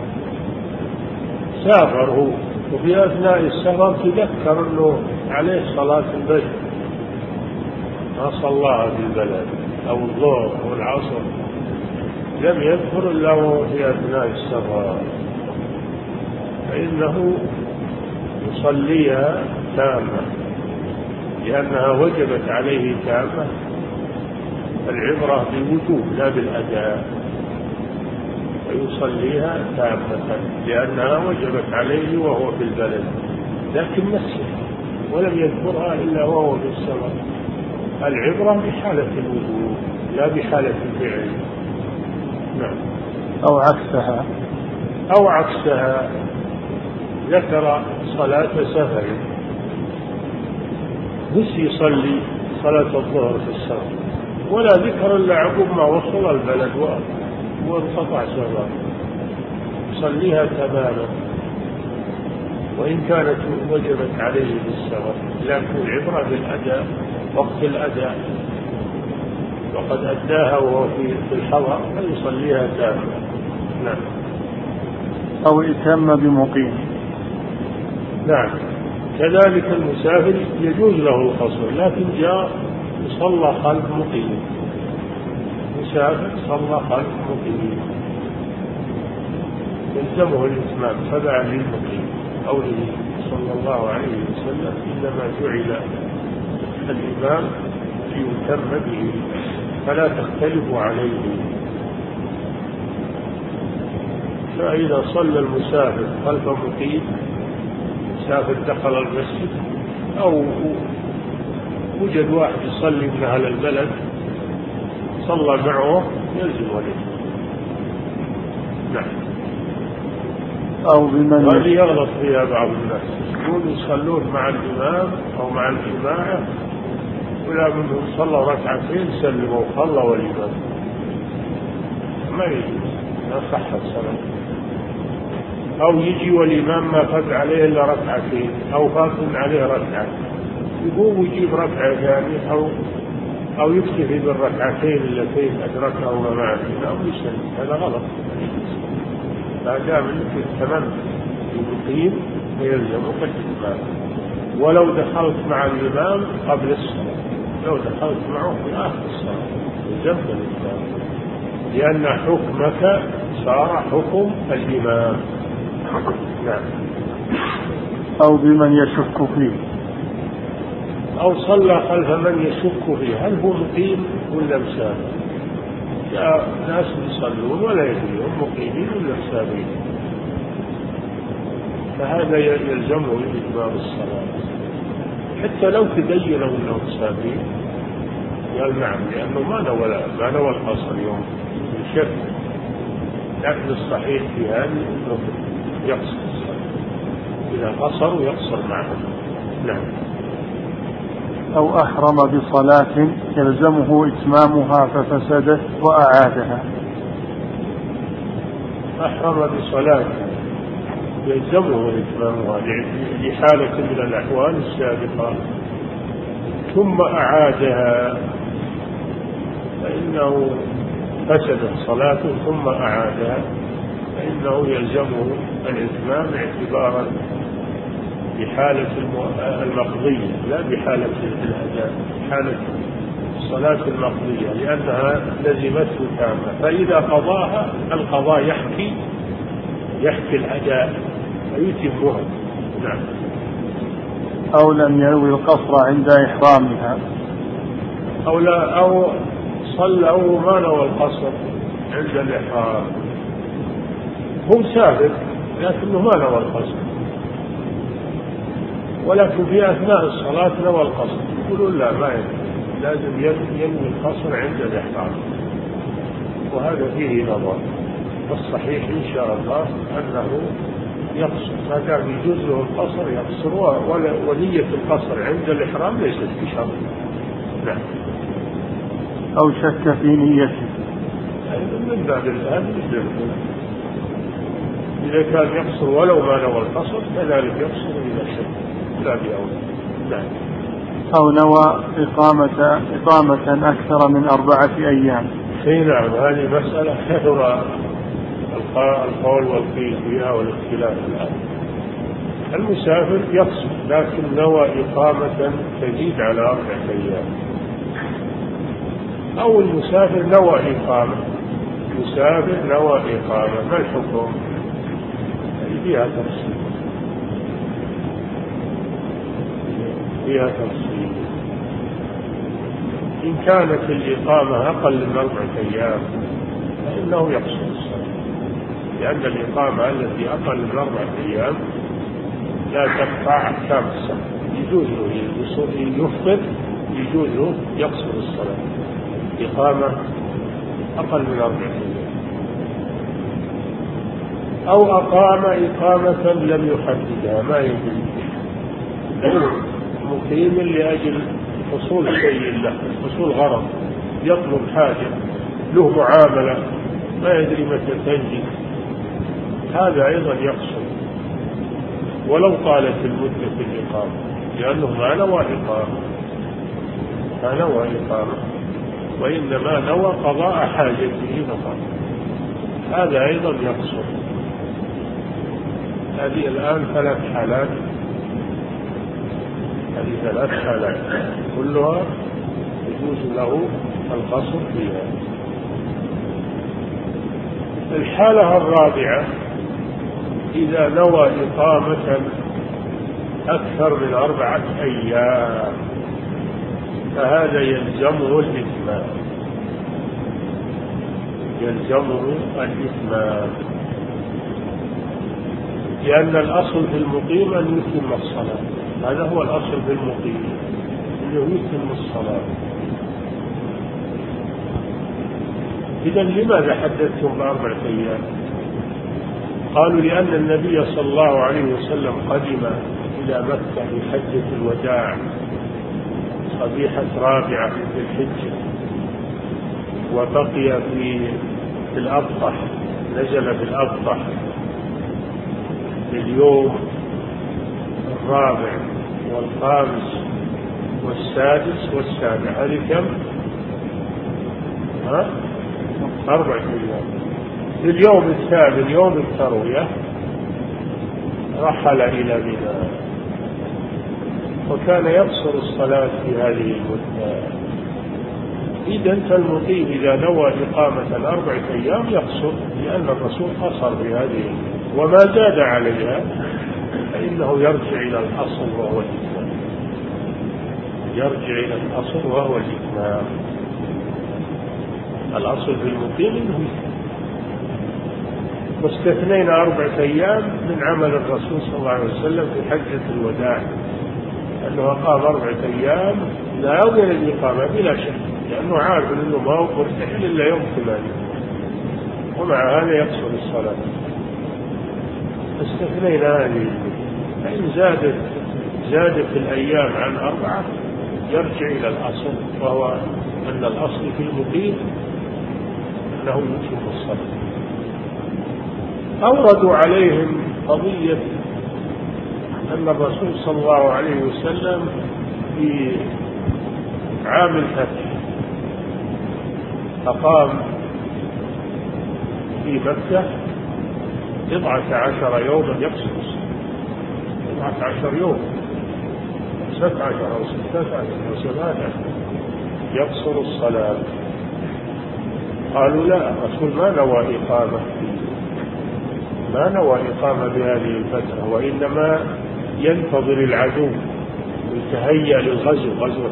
Speaker 2: سافر هو وفي أثناء السفر تذكر أنه عليه صلاة الفجر ما صلاها في البلد أو الظهر أو العصر، لم يذكر إلا وهو في أثناء السفر، فإنه يصليها تامة لأنها وجبت عليه تامة. العبرة بالوجوب لا بالأداء، ويصليها تامة لأنها وجبت عليه وهو في البلد، لكن نسي ولم يذكرها إلا وهو في السفر. العبرة بحالة الوجوب لا بحالة الفعل. نعم. أو عكسها ذكر صلاة سفر، نسي يصلي صلاة الظهر في السفر ولا ذكر إلا عقب ما وصل البلد وانقطع سفر، يصليها تماما وإن كانت وجبت عليه بالسفر، لكن العبرة بالأداء وقت الأداء، وقد أداها وهو في الحضر فيصليها تامة. نعم.
Speaker 1: أو إتم بمقيم.
Speaker 2: نعم. كذلك المسافر يجوز له القصر، لكن جاء صلى خلف مقيم، مسافر صلى خلف مقيم يلزمه الإتمام تبعا للمقيم، قوله صلى الله عليه وسلم إنما جعل الإمام ليتم به فلا تختلفوا عليه. فإذا صلى المسافر خلف مقيم، مسافر دخل المسجد أو وجد واحد يصلي من أهل البلد صلى معه يلزم عليه. نعم.
Speaker 1: أو بمن
Speaker 2: هذه يغلط فيها بعض الناس، يقولون يصلون مع الإمام أو مع الجماعة ولا منهم صلى ركعتين سلموا صلى والإمام، ما يجوز، ما صح الصلاة. أو يجي والإمام ما فات عليه إلا ركعتين أو فات عليه ركعة، يقوم ويجيب ركعة ثانية أو يكتفي بالركعتين اللتين أدركهما معه أو يسلم، هذا غلط. ما دام أنك تمام المقيم فيلزمك الإتمام، ولو دخلت مع الإمام قبل الصلاة، لو دخلت معه في آخر الصلاة يلزمك الإتمام، لأن حكمك صار حكم الإمام. نعم.
Speaker 1: أو بمن يشك فيه،
Speaker 2: أو صلى خلف من يشك فيه هل هو مقيم ولا مسافر. جاء ناس يصلون ولا يدري هم مقيمين ولا مسافرين، فهذا يلزمه إتمام الصلاة حتى لو تبين أنهم مسافرين. قال نعم، لأنه ما نوى القصر يوم الشك، لكن الصحيح في هذه أنه يقصر الصلاة، إذا قصروا يقصر معهم. نعم.
Speaker 1: أو أحرم بصلاة يلزمه إتمامها ففسدت وأعادها.
Speaker 2: أحرم بصلاة يلزمه إتمامها لحالة من الأحوال السابقة ثم أعادها فإنه فسدت صلاته ثم أعادها، فإنه يلزمه الإتمام اعتبارا بحالة المقضية لا بحالة الأداء، بحالة الصلاة المقضية لأنها لزمته تامة، فإذا قضاها القضاء يحكي الأداء ويتمها. نعم.
Speaker 1: أو لم ينوي القصر عند إحرامها،
Speaker 2: أو صلى أو ما نوى القصر عند الإحرام، هو مسافر لكنه ما نوى القصر، ولكن في أثناء الصلاة نوى القصر، يقولون لا ما ينوي، لازم ينوي القصر عند الإحرام، وهذا فيه نظر. والصحيح إن شاء الله أنه يقصر، ما دام يجوز له القصر يقصر، ونية القصر عند الإحرام ليست بشرط. نعم.
Speaker 1: أو شك في نيته،
Speaker 2: من باب الآن إذا كان يقصر ولو ما نوى القصر كذلك يقصر إذا شك لا بأولى. نعم.
Speaker 1: أو نوى إقامة أكثر من 4 أيام.
Speaker 2: نعم، هذه مسألة كثر القول والقيل فيها والاختلاف الآن. المسافر يقصر لكن نوى إقامة تزيد على 4 أيام، أو المسافر نوى إقامة، ما الحكم؟ فيها تفصيل. إن كانت الإقامة أقل من 4 أيام فإنه يقصر الصلاة، لأن الإقامة التي أقل من 4 أيام لا تقطع أحكام الصلاة، يجوز له يفطر، يجوز له يقصر الصلاة. إقامة أقل من 4 أيام، أو أقام إقامة لم يحددها ما يدري، مقيم لأجل حصول شيء له، حصول غرض، يطلب حاجة له معاملة ما يدري متى تنجي، هذا أيضا يقصر ولو طالت المدة في الإقامة، لأنه ما نوى إقامة وإنما نوى قضاء حاجته فقط، هذا أيضا يقصر. هذه الآن 3 حالات، كلها يجوز له القصر فيها. الحالة الرابعة إذا نوى إقامة أكثر من 4 أيام فهذا يلزمه الإتمام، لأن الأصل في المقيم أن يتم الصلاة، هذا هو الأصل في المقيم أنه يتم الصلاة. إذن لماذا حدثتم ب4 أيام؟ قالوا لأن النبي صلى الله عليه وسلم قدم إلى مكة لحجة الوداع صبيحة 4 في الحجة، وبقي في الأبطح، نزل في الأبطح اليوم 4 و5 و6 و7، هذه كم؟ 4 أيام. في اليوم الثامن يوم التروية رحل إلى منى، وكان يقصر الصلاة في هذه المدة. إذن فالمقيم إذا نوى إقامة 4 أيام يقصر، لأن الرسول قصر بهذه، وما زاد عليها فإنه يرجع إلى الأصل وهو الإتمام، يرجع إلى الأصل وهو الإتمام. الأصل في المقيم أنه واستثنينا 4 أيام من عمل الرسول صلى الله عليه وسلم في حجة الوداع، أنه أقام 4 أيام لا يوم الإقامة بلا شك، لأنه عارف أنه ما هو مرتحل إلا يوم 8، ومع هذا يقصر الصلاة. استثنينا هذه، فإن زادت الأيام عن 4 يرجع إلى الأصل، وهو أن الأصل في المقيم أنه يتم الصلاة. أوردوا عليهم قضية أن الرسول صلى الله عليه وسلم في عام الفتح أقام في مكة 19 يوما يقصر الصلاة، 19 يوم، 17 أو 16 أو 17 يقصر الصلاة. قالوا لا، الرسول ما نوى إقامة بهذه الفترة، وإنما ينتظر العدو ويتهيأ للغزو، غزوة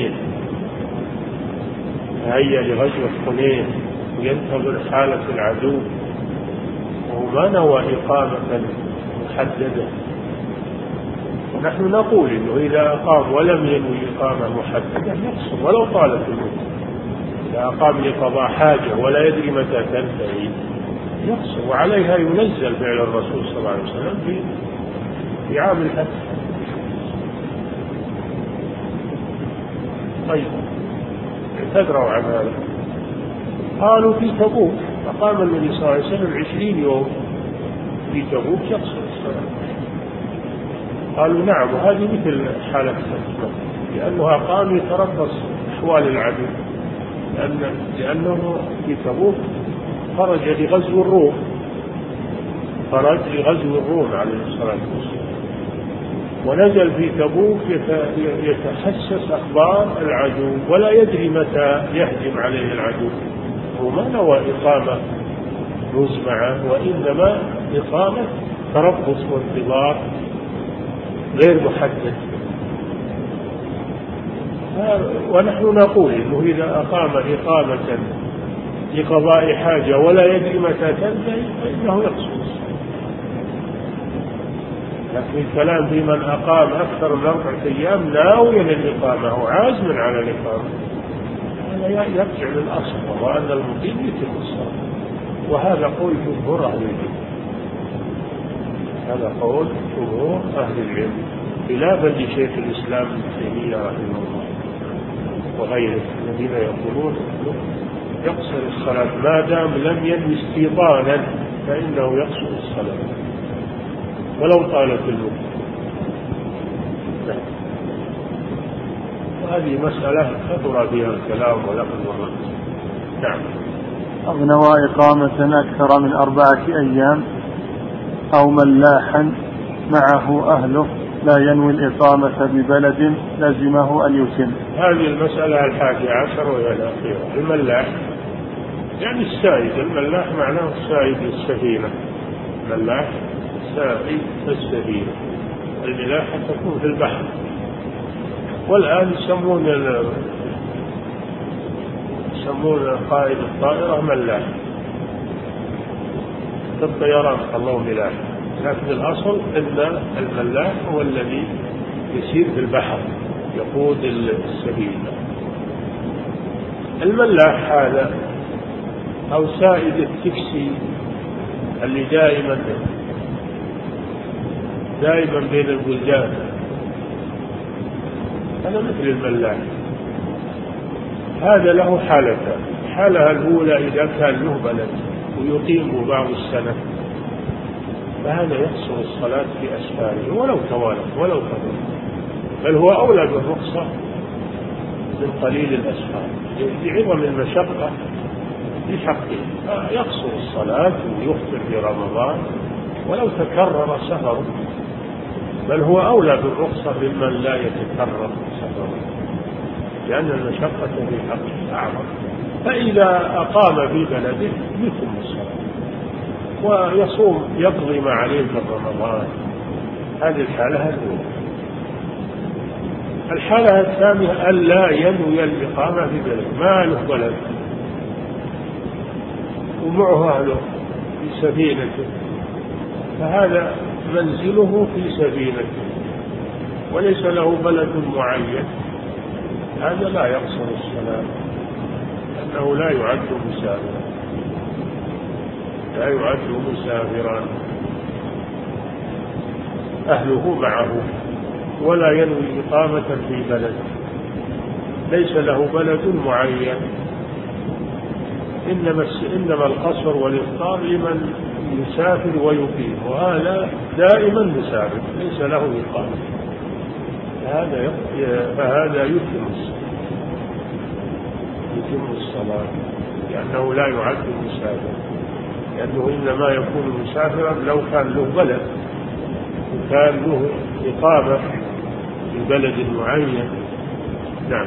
Speaker 2: حنين، وينتظر حالة العدو، وما نوى إقامة محددة. ونحن نقول إنه إذا أقام ولم ينوي إقامة محددة يقصر ولو طالت المدة. إذا أقام لقضاء حاجة ولا يدري متى تنتهي يقصر، وعليها ينزل فعل الرسول صلى الله عليه وسلم في عام الفتح. طيب، اعتذروا عن هذا، قالوا في تبوك أقام النبي صلى الله عليه وسلم 20 يوم في تبوك يقصر الصلاة. قالوا نعم، وهذه مثل حالة فتح، لأنه أقام يتربص أحوال العدو، لأنه في تبوك خرج لغزو الروم عليه الصلاة والسلام، ونزل في تبوك يتحسس أخبار العدو ولا يدري متى يهجم عليه العدو. وما نوى إقامة مزمعة، وإنما إقامة تربص وانتظار غير محدد. ونحن نقول إنه إذا أقام إقامة لقضاء حاجة ولا يدري متى تنتهي فإنه يقصر الصلاة. لكن الكلام في من أقام أكثر من 4 أيام ناويا الإقامة وعازما على الإقامة، هذا يرجع للأصل، وهو أن المقيم يتم الصلاة. وهذا قول جمهور أهل العلم، خلافا لشيخ الإسلام ابن تيمية رحمه الله وغيره الذين يقولون يقصر الصلاة ما دام لم ينوي استيطانا، فإنه يقصر الصلاة ولو طالت المدة. وهذه مسألة كثر فيها الكلام ولكن والرد. نعم.
Speaker 1: أو نوى إقامة أكثر من 4 أيام أو ملاحا معه أهله لا ينوي الإقامة ببلد لزمه أن يتم.
Speaker 2: هذه المسألة 11 وهي الأخيرة. الملاح يعني السائد، الملاح معناه السائد السفينة، الملاح سائد السفينة، الملاحة تكون في البحر، والآن يسمون قائد الطائرة ملاح، في الطيران خلوه ملاح، لكن الأصل أن الملاح هو الذي يسير في البحر يقود السفينة. الملاح هذا أو سائد التكسي اللي دائما بين البلدان، هذا مثل الملاح. هذا له حالتان، الحالة الأولى إذا كان له بلد ويقيم بعض السنة فهذا يقصر الصلاة في أسفاره ولو توالت ولو فضل، بل هو أولى بالرخصة من قليل الأسفار لعظم المشقة في حقه، يقصر الصلاة ويفطر في رمضان ولو تكرر سفره، بل هو أولى بالرخصة ممن لا يتكرر سفره، لأن المشقة في حقه أعظم. فإذا أقام في بلده يتم الصلاة ويصوم يقضي ما عليه من رمضان، هذه الحالة الأولى. الحالة الثانية ألا ينوي الإقامة في بلد ما له بلد ومعه أهله في سفينته، فهذا منزله في سفينته وليس له بلد معين، هذا لا يقصر الصلاة لأنه لا يعد مسافرا، لا يعد مسافرا، أهله معه ولا ينوي إقامة في بلد، ليس له بلد معين. إنما القصر والإفطار لمن يسافر ويقيم، وهذا دائما مسافر ليس له إقامة، فهذا يتم الصلاة لأنه لا يعد مسافر، لأنه إنما يكون مسافرا لو كان له بلد وكان له إقامة في بلد معين. نعم.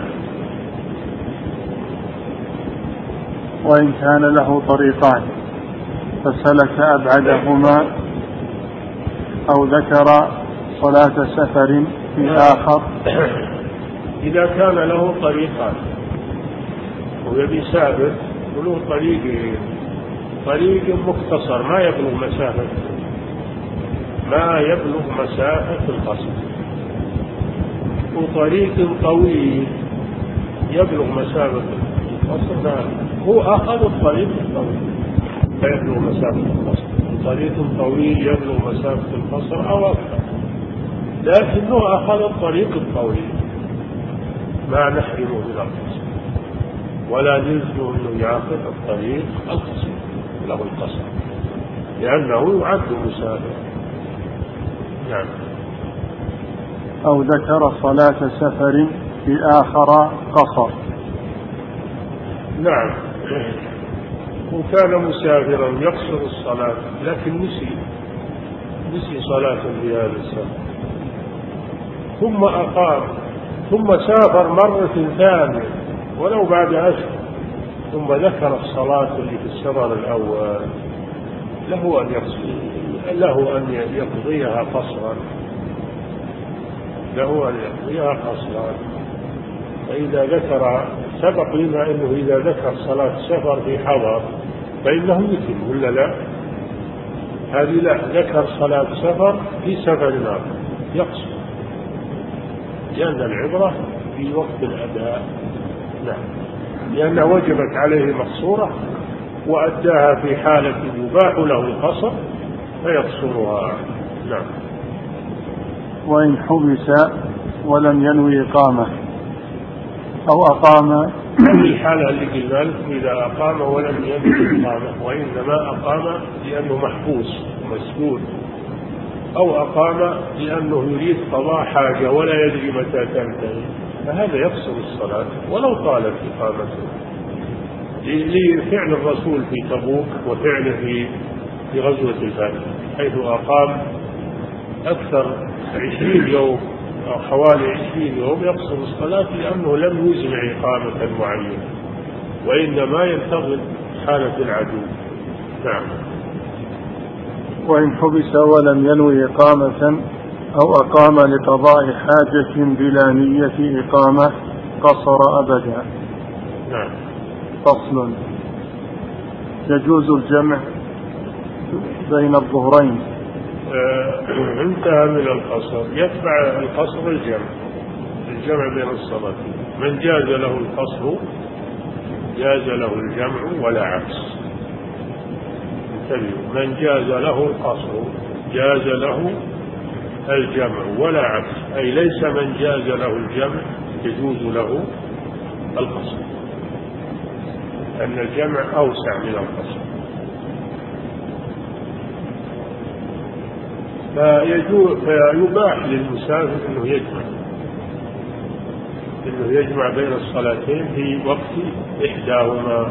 Speaker 1: وإن كان له طريقان فسلك أبعدهما أو ذكر صلاة سفر في آخر.
Speaker 2: إذا كان له طريقان ويبي يسافر وله طريق مختصر ما يبلغ مسافة القصر، وطريق طويل يبلغ مسافة القصر، هو أخذ الطريق الطويل فيبلغ مسافة القصر، طريق طويل يبلغ مسافة القصر أو أكثر، لكنه أخذ الطريق الطويل ما نحرمه من القصر ولا نلزمه أنه يأخذ الطريق القصر له القصر لأنه يعد مسافر. نعم.
Speaker 1: أو ذكر صلاة سفر في آخر قصر.
Speaker 2: نعم. وكان مسافرا يقصر الصلاة لكن نسي صلاة في هذا السفر، ثم أقام ثم سافر مرة ثانية ولو بعد أشهر ثم ذكر الصلاة اللي في السفر الأول، له أن يقضيها قصرا، فإذا ذكر سبق لنا أنه إذا ذكر صلاة سفر في حضر فإنه يتم ولا لا؟ هذه لا، ذكر صلاة سفر في سفر آخر يقصر لأن العبرة في وقت الأداء. نعم. لأنه وجبت عليه مقصورة وأداها في حالة يباح له القصر فيقصرها. نعم.
Speaker 1: وإن حبس ولم ينوي إقامة أو أقام
Speaker 2: في الحالة اللي قلنا لكم إذا أقام ولم ينوي إقامة وإنما أقام لأنه محبوس ومسجون، أو أقام لأنه يريد قضاء حاجة ولا يدري متى تنتهي، فهذا يقصر الصلاة ولو طالت إقامته، لفعل الرسول في تبوك وفعله في غزوة الفتح حيث أقام أكثر 20 يوم أو حوالي 20 يوم يقصر الصلاة لأنه لم يزمع إقامة معينة وإنما ينتظر حالة العدو. نعم.
Speaker 1: وإن حبس ولم ينوي إقامة أو أقام لقضاء حاجة بلا نية إقامة قصر أبدا.
Speaker 2: نعم.
Speaker 1: فصل. يجوز الجمع بين الظهرين.
Speaker 2: انتهى من القصر، يتبع القصر الجمع بين الصلاتين، من جاز له القصر جاز له الجمع ولا عكس. من جاز له القصر جاز له الجمع ولا عكس، أي ليس من جاز له الجمع يجوز له القصر، أن الجمع أوسع من القصر. فيباح للمسافر أنه يجمع بين الصلاتين في وقت إحداهما،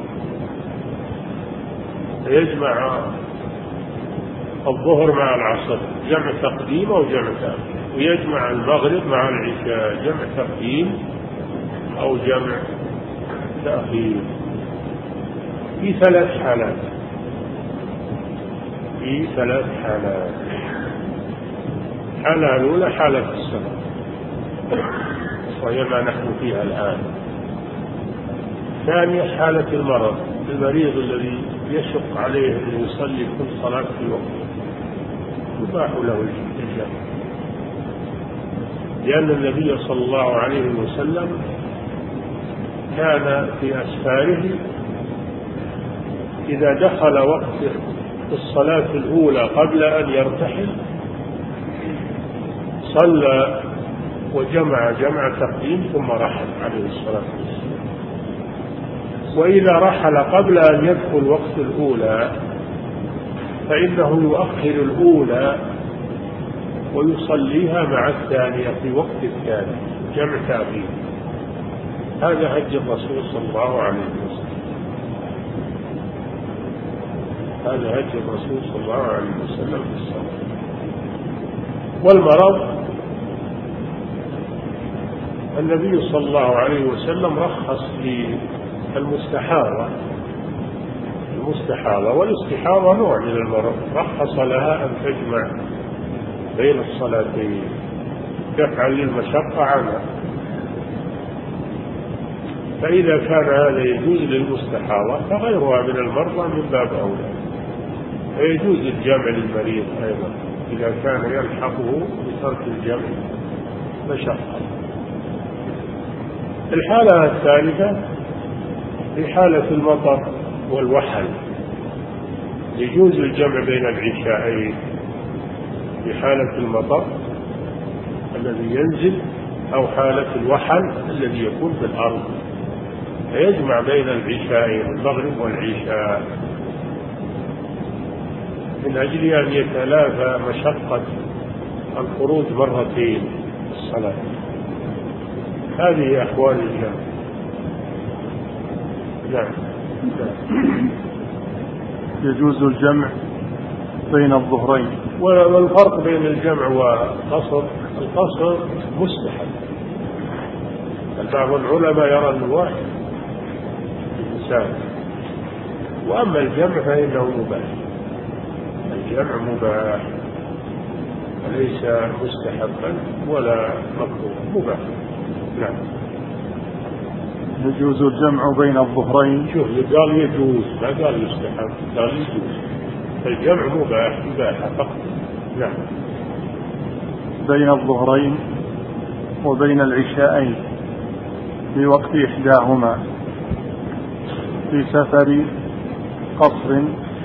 Speaker 2: فيجمع الظهر مع العصر جمع تقديم أو جمع تأخير، ويجمع المغرب مع العشاء جمع تقديم أو جمع تأخير في 3 حالات. الحالة الأولى حالة السفر، وهي ما نحن فيها الآن. ثانيا حالة المريض الذي يشق عليه أن يصلي كل صلاة في وقت يباح له الجمع، لأن النبي صلى الله عليه وسلم كان في أسفاره إذا دخل وقت الصلاة الأولى قبل أن يرتحل صلى وجمع جمع تقديم ثم رحل عليه الصلاة والسلام. وإذا رحل قبل أن يدخل وقت الأولى فإنه يؤخر الأولى ويصليها مع الثانية في وقت الثاني، جمع تأخير. هذا هدي الرسول صلى الله عليه وسلم، هذا هدي الرسول صلى الله عليه وسلم في الصلاة. والمرض النبي صلى الله عليه وسلم رخص في المستحاضة والاستحاضة نوع من المرض، رخص لها أن تجمع بين الصلاتين دفعا للمشقة عنها. فإذا كان هذا يجوز للمستحاضة فغيرها من المرضى من باب أولى، فيجوز الجمع للمريض أيضا إذا كان يلحقه بترك الجمع مشقة. الحالة الثالثة في حالة المطر والوحل يجوز الجمع بين العشاءين، في حالة المطر الذي ينزل أو حالة الوحل الذي يكون في الأرض، فيجمع بين العشاءين المغرب والعشاء من أجل أن يتلافى مشقة الخروج مرتين في الصلاة. هذه أحوال الجمع. نعم.
Speaker 1: يجوز الجمع بين الظهرين.
Speaker 2: والفرق بين الجمع والقصر، القصر مستحب، بعض العلماء يرى أنه واحد الإنسان، وأما الجمع فإنه مباح، الجمع مباح وليس مستحبا ولا مكروه، مباح. نعم.
Speaker 1: يجوز الجمع بين الظهرين.
Speaker 2: شوف قال يجوز ما قال يستحب، قال يجوز، الجمع مباح إباحة فقط. نعم.
Speaker 1: بين الظهرين وبين العشاءين في وقت إحداهما في سفر قصر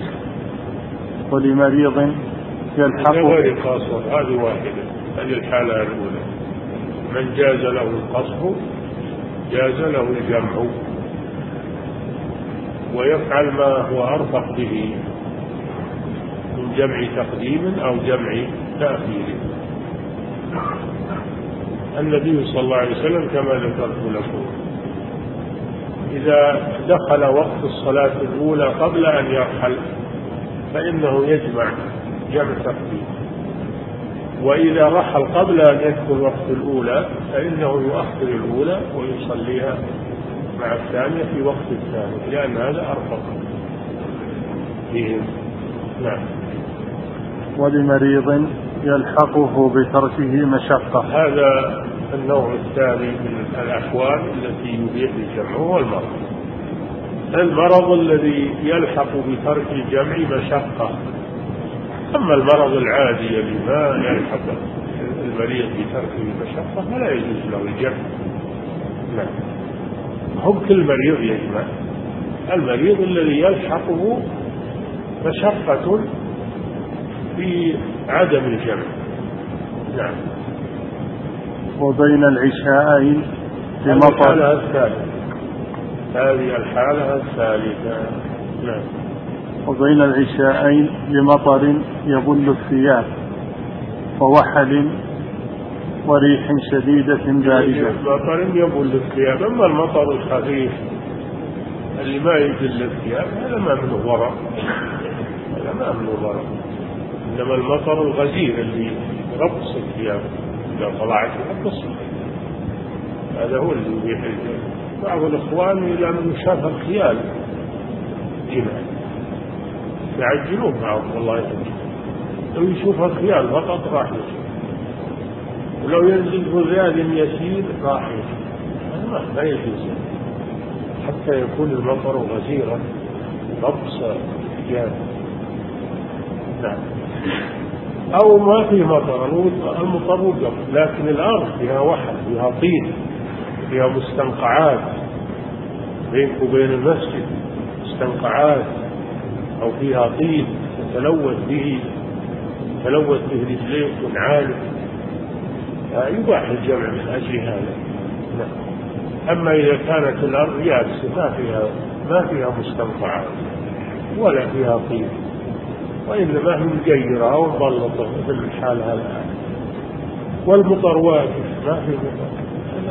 Speaker 1: ولمريض يلحق.
Speaker 2: غير القصر هذه واحدة، هذه الحالة الأولى. من جاز له القصر جاز له الجمع، ويفعل ما هو أرفق به من جمع تقديم أو جمع تأخير. النبي صلى الله عليه وسلم كما ذكرت لكم إذا دخل وقت الصلاة الأولى قبل أن يرحل فإنه يجمع جمع تقديم، وإذا رحل قبل أن يدخل وقت الأولى فإنه يؤخر الأولى ويصليها مع الثانية في وقت الثاني، لأن هذا أرفق فيهم. نعم.
Speaker 1: ولمريض يلحقه بتركه مشقة،
Speaker 2: هذا النوع الثاني من الأحوال التي يبيح الجمع هو المرض الذي يلحق بترك الجمع مشقة. أما المرض العادي الذي ما يلحق المريض بتركه مشقة فلا يجوز له الجمع. نعم. هم كل مريض يجمع، المريض الذي يلحقه مشقة في عدم الجمع. نعم.
Speaker 1: وبين العشاءين
Speaker 2: بمطر. هذه الحالة الثالثة. نعم.
Speaker 1: وبين العشاءين لمطر يبل الثياب ووحل وريح شديدة باردة.
Speaker 2: مطر يبل الثياب. أما المطر الخفيف اللي ما يبل الثياب هذا ما منه ضرر، هذا ما منه ضرر. إنما المطر الغزير اللي يرقص الثياب إذا طلعت يرقص، هذا هو اللي يبيح الجمع. بعض الإخوان إلى من شاف الخيال جمع يعجلون بعض، والله يعجل لو يشوف الخيال فقط راح يشوف ولو ينزل غزال يسير راح ما يجوز حتى يكون المطر غزيرا غطس جامد. نعم. أو ما في مطر، المطر وقف، لكن الأرض فيها وحل، فيها طين، فيها مستنقعات بينك وبين المسجد، مستنقعات أو فيها طين تتلوث به رجليك ونعالك، يباح الجمع من أجل هذا. نعم. أما إذا كانت الأرض يابسة ما فيها مستنقعات ولا فيها طين، وإنما هي مجيرة أو مبلطة مثل الحال هذا، والمطر واقف ما في مطر، هذا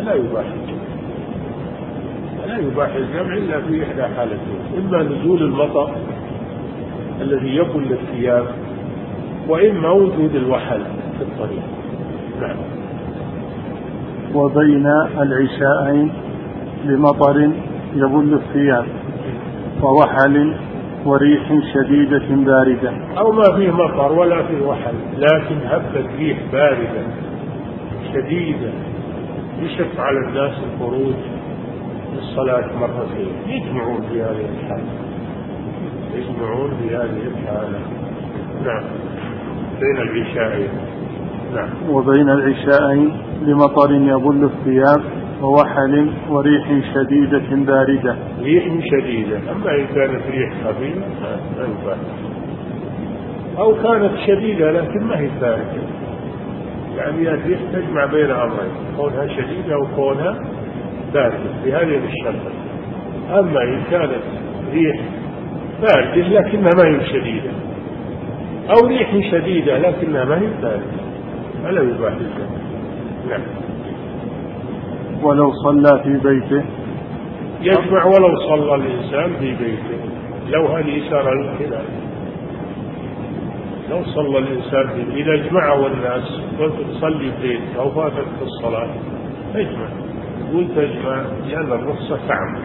Speaker 2: لا يباح الجمع إلا في إحدى حالتين: إما نزول المطر الذي يبل الثياب، وإما وجود الوحل في الطريق. نعم.
Speaker 1: وبين العشاءين لمطر يبل الثياب ووحل وريح شديدة باردة.
Speaker 2: أو ما فيه مطر ولا فيه وحل، لكن هبت ريح باردة شديدة يشق على الناس الخروج للصلاة مرتين، يجمعون في هذه الحالة. نعم. بين العشاءين. نعم.
Speaker 1: وبين العشاءين لمطر يبل الثياب ووحل وريح شديدة باردة.
Speaker 2: ريح شديدة، أما إن كانت ريح خفيفة ما ينفع، أو كانت شديدة لكن ما هي باردة، يعني الريح تجمع بين أمرين: كونها شديدة وكونها باردة في هذه الشرطة. أما إن كانت ريح باردة لكنها ما هي شديدة، أو ريح شديدة لكنها ما هي باردة، فلا يباح الجمع. نعم.
Speaker 1: ولو صلى في بيته
Speaker 2: يجمع ولو صلى الإنسان في بيته، لو هذه إشارة للخلاف. لو صلى الإنسان في بيته، إذا اجمعوا الناس قلت تصلي في بيتك أو فاتت في الصلاة اجمع، قلت اجمع لأن الرخصة تعم.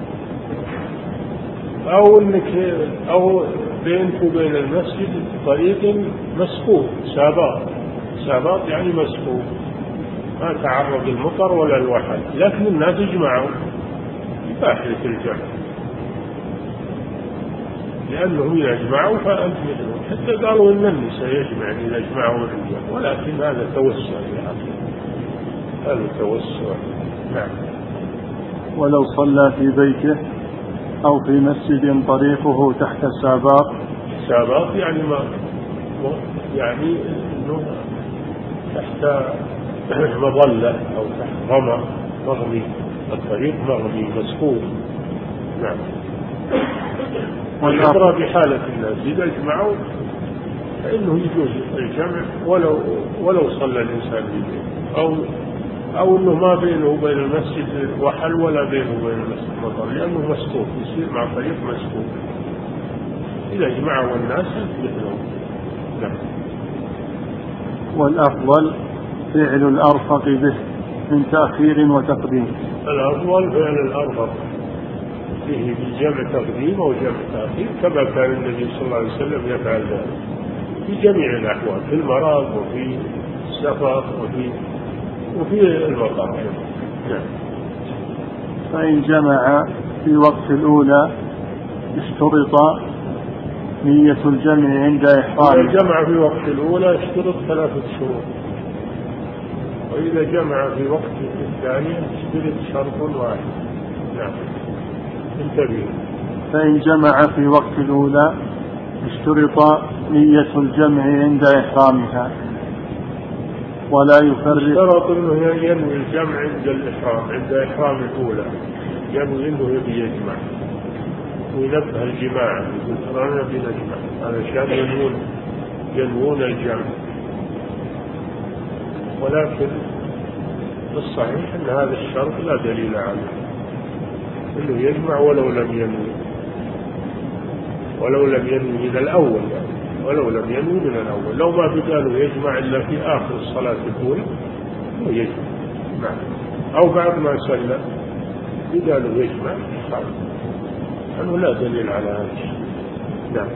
Speaker 2: أو بينك وبين المسجد طريق مسكوب، سابات يعني مسكوب، ما تعرض المطر ولا الوحل، لكن الناس اجمعوا، يباح لك الجمع، لأنهم إذا اجمعوا فأنت مثلهم. حتى قالوا إن النساء يجمع إذا اجمعوا الرجال، ولكن هذا توسع في حقيقة، هذا توسع. نعم.
Speaker 1: ولو صلى في بيته أو في مسجد طريقه تحت
Speaker 2: سابات يعني يعني إنه تحت مظلة أو تحت مغمي، الطريق مغمي مسكوب. نعم. والعبرة بحالة الناس، إذا اجمعوا فإنه يجوز الجمع ولو صلى الإنسان به، أو إنه ما بينه وبين المسجد وحل ولا بينه وبين المسجد مطر، لأنه مسكوب، يصير مع طريق مسكوب. إذا اجمعوا الناس مثلهم. نعم.
Speaker 1: والأفضل فعل الأرفق به من تأخير وتقديم.
Speaker 2: الأفضل فعل الأرفق فيه بالجمع تقديم أو جمع تأخير، كما كان النبي صلى الله عليه وسلم يفعل ذلك في جميع الأحوال، في المرض وفي السفر وفي المطر. نعم.
Speaker 1: فإن جمع في وقت الأولى اشترط نية الجمع عند إحرامه.
Speaker 2: إذا جمع في وقت الأولى اشترط 3 شروط، وإذا جمع في وقت الثانية اشترط شرط واحد. نعم. انتبه.
Speaker 1: فإن جمع في وقت الأولى اشترط نية الجمع عند إحرامها، ولا يفرق.
Speaker 2: اشترط أنه ينوي الجمع عند الإحرام، عند إحرام الأولى ينوي أنه يبي يجمع وينبه الجماعة، يقول ترانا بنجمع، علشان ينوون الجمع. ولكن الصحيح أن هذا الشرط لا دليل عليه، أنه يجمع ولو لم ينوي من الأول، ولو لم ينوي من الأول، لو ما بداله يجمع إلا في آخر الصلاة الأولى هو يجمع. نعم. أو بعد ما سلم بداله يجمع، أنه لا دليل على هذا الشيء. نعم.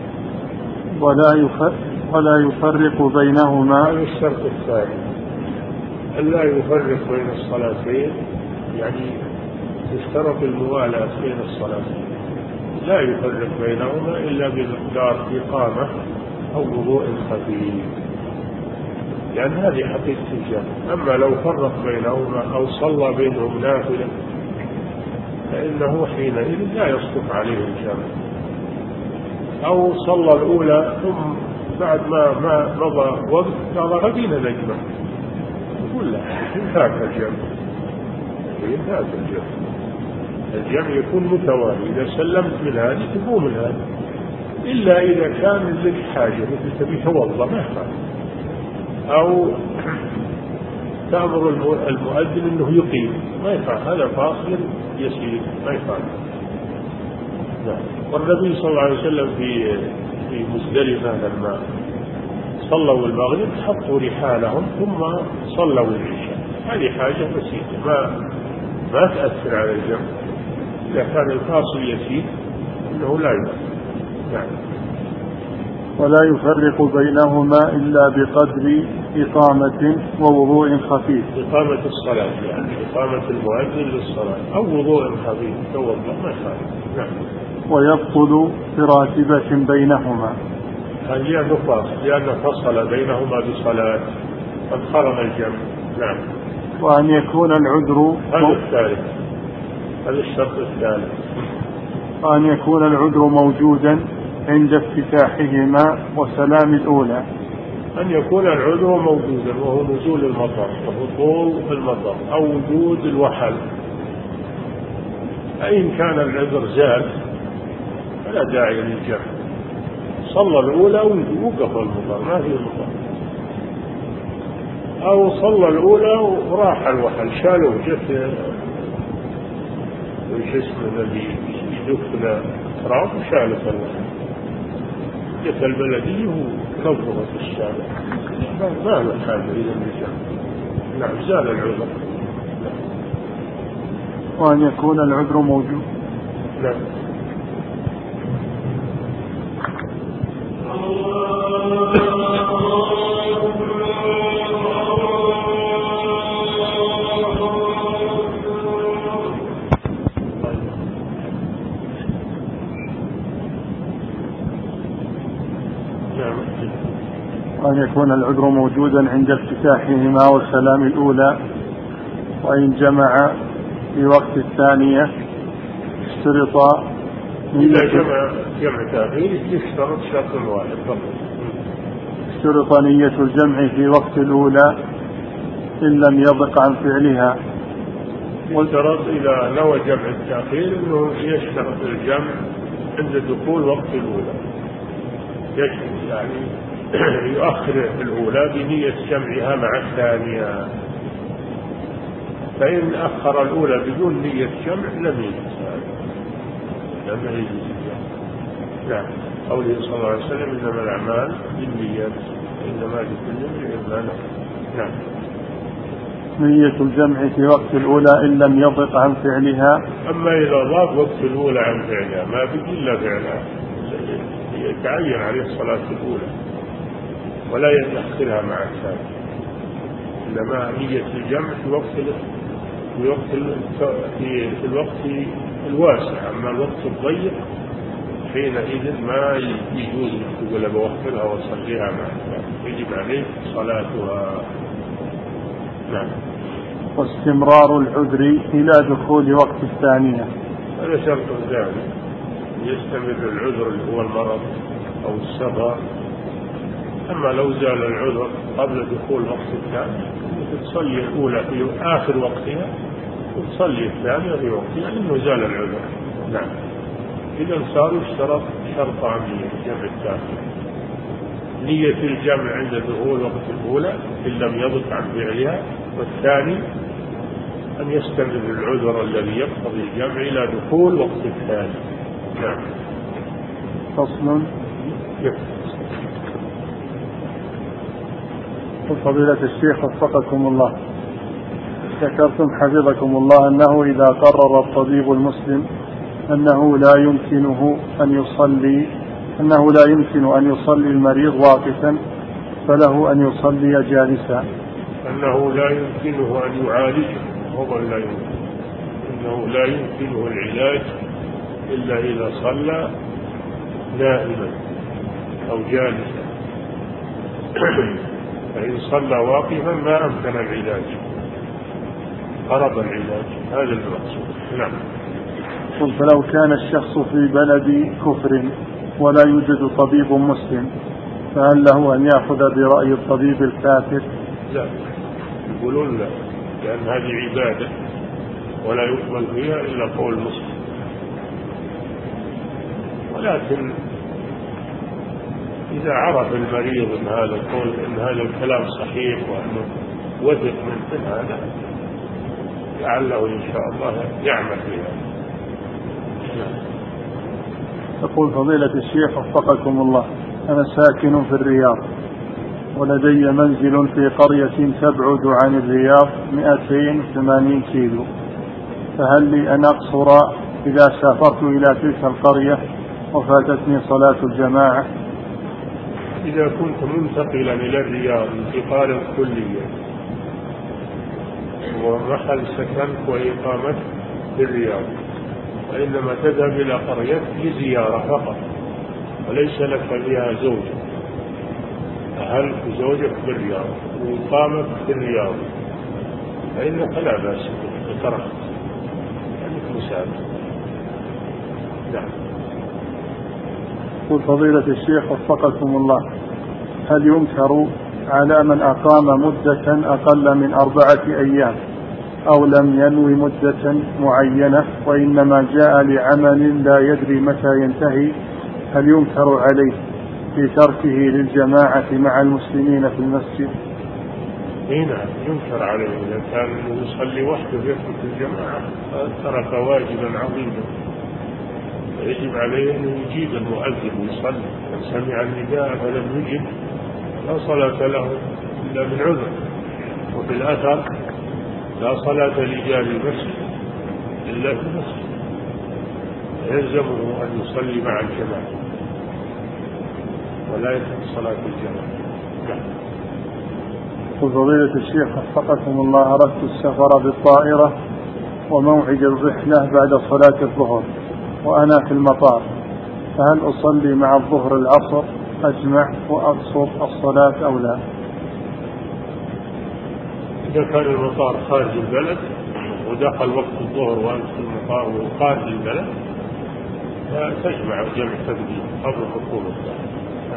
Speaker 1: ولا يفرق بينهما.
Speaker 2: هذا الشرط الثاني. أن لا يفرق بين الصلاتين، يعني يشترط الموالاة بين الصلاتين، لا يفرق بينهما إلا بمقدار إقامة أو وضوء خفيف، لأن هذه حقيقة الجمع. أما لو فرق بينهما أو صلى بينهم نافلة فإنه حينئذ لا يصدق عليه الجمع، أو صلى الأولى ثم بعد ما مضى وقت قال غدينا نجمع، يقول لا، ينفاك الجمع، ينفاك الجمع. الجمع يكون متوالي، إذا سلمت من هذه تقوم من هذه، إلا إذا كان لك حاجة مثل تبي توضأ ما يفعل، أو تأمر المؤذن أنه يقيم ما يفعل، هذا فاصل يسير ما يفعل. والنبي صلى الله عليه وسلم في مزدلفة لما صلوا المغرب حطوا رحالهم ثم صلوا العشاء، هذه حاجة بسيطة ما تأثر على الجمع، إذا كان الفاصل يسير إنه لا يؤثر. نعم.
Speaker 1: ولا يفرق بينهما إلا بقدر إقامة ووضوء خفيف.
Speaker 2: إقامة الصلاة يعني إقامة المؤذن للصلاة أو وضوء خفيف توضأ ما يخالف. نعم.
Speaker 1: ويبطل براتبة بينهما،
Speaker 2: هذه نقاط لأن فصل بينهما بصلاة فانخرم الجمع. نعم.
Speaker 1: وأن يكون العذر،
Speaker 2: هذا الثالث، هذا الشرط الثالث،
Speaker 1: وأن يكون العذر موجودا عند افتتاحهما وسلام الأولى.
Speaker 2: أن يكون العذر موجودا وهو نزول المطر وهطول المطر أو وجود الوحل، فإن كان العذر زال فلا داعي للجمع، صلى الأولى ووقف المطر ما في المطر، أو صلى الأولى وراح الوحل شالوه جت اسمه الذي يدخل تراب وشالت الوحل، جت البلدية ونظفت الشارع ما له حاجة إلى الرجال. نعم زال العذر.
Speaker 1: وأن يكون العذر موجود.
Speaker 2: نعم.
Speaker 1: وأن يكون العذر موجودا عند افتتاحهما والسلام الأولى، وإن جمع في وقت الثانية اشترط.
Speaker 2: إذا جمع تأخير يشترط شرط واحد فقط،
Speaker 1: اشترط نية الجمع في وقت الأولى إن لم يضق عن فعلها.
Speaker 2: واشترط إذا نوى جمع التأخير أنه يشترط الجمع عند دخول وقت الأولى، يعني يؤخر الأولى بنية جمعها مع الثانية، فإن أخر الأولى بدون نية جمع لم يجوز، لم يجوز. نعم. قوله صلى الله عليه وسلم إنما الأعمال بالنيات إنما لكل امرئ ما نوى. نعم.
Speaker 1: نية الجمع في وقت الأولى إن لم يضق عن فعلها.
Speaker 2: أما إذا ضاق وقت الأولى عن فعلها ما بقي إلا فعلها، يتعين عليه الصلاة الأولى ولا يتأخرها مع الثانية، إنما نية الجمع في الوقت الواسع. أما الوقت الضيق حينئذ ما يجوز تقول بوفرها وصليها مع الثانية، يجب عليه صلاتها. نعم.
Speaker 1: واستمرار العذر إلى دخول وقت الثانية،
Speaker 2: هذا شرط ثاني، يستمر العذر اللي هو المرض أو السفر. أما لو زال العذر قبل دخول وقت الثاني تصلي الأولى في آخر وقتها وتصلي الثانية في وقتها لأنه زال العذر. نعم. إذا صار يشترط شرطان لجمع التأخير: نية الجمع عند دخول وقت الأولى إن لم يضق عن فعلها، والثاني أن يستمر العذر الذي يقتضي الجمع إلى دخول وقت الثاني. نعم.
Speaker 1: فصل. فضيلة الشيخ وفقكم الله، ذكرتم حفظكم الله أنه إذا قرر الطبيب المسلم أنه لا يمكن أن يصلي المريض واقفا فله أن يصلي جالسا،
Speaker 2: أنه لا يمكنه أن يعالجه، إنه لا يمكنه العلاج إلا إذا صلى نائما أو جالسا. فإن صلى واقفا ما أمكن العلاج، هرب العلاج، هذا المقصود. نعم.
Speaker 1: فلو كان الشخص في بلد كفر ولا يوجد طبيب مسلم فهل له أن يأخذ برأي الطبيب الكافر؟
Speaker 2: لا، يقولون لا، لأن هذه عبادة ولا يقبل فيها إلا قول مسلم. ولكن إذا عرف المريض أن هذا القول، أن هذا الكلام صحيح وأنه وثق من هذا، لعله إن شاء الله يعمل بها.
Speaker 1: يقول فضيلة الشيخ وفقكم الله، أنا ساكن في الرياض ولدي منزل في قرية تبعد عن الرياض 280 كيلو، فهل لي أن أقصر إذا سافرت إلى تلك القرية وفاتتني صلاة الجماعة؟
Speaker 2: إذا كنت منتقلا إلى الرياض انتقالا كليا ومحل سكنك وإقامتك في الرياض، وإنما تذهب إلى قريتك لزيارة فقط وليس لك فيها زوجة، أهلك وزوجك في الرياض وإقامتك في الرياض، فإنك لا بأس بك، أنك مسافر. نعم.
Speaker 1: قل فضيلة الشيخ وفقكم الله، هل ينكر على من أقام مدة أقل من 4 أيام أو لم ينوي مدة معينة وإنما جاء لعمل لا يدري متى ينتهي، هل ينكر عليه في تركه للجماعة مع المسلمين في المسجد؟
Speaker 2: هنا ينكر عليه إذا كان يصلي وحده يترك الجماعة ترك واجبا عظيما، يجب عليه أن يجيب المؤذن ويصلي، من سمع النداء فلم يجب لا صلاة له إلا من عذر. وفي الأثر لا صلاة لجار المسجد إلا في المسجد، يلزمه أن يصلي مع الجماعة ولا يترك صلاة الجماعة.
Speaker 1: فضيلة الشيخ وفقكم الله، أردت السفر بالطائرة وموعد الرحلة بعد صلاة الظهر وأنا في المطار، فهل أصلي مع الظهر العصر أجمع وأقصر الصلاة أو لا؟
Speaker 2: إذا كان المطار خارج البلد ودخل وقت الظهر وأنت في المطار وخارج البلد فتجمع جمع تقديم قبل دخول الظهر.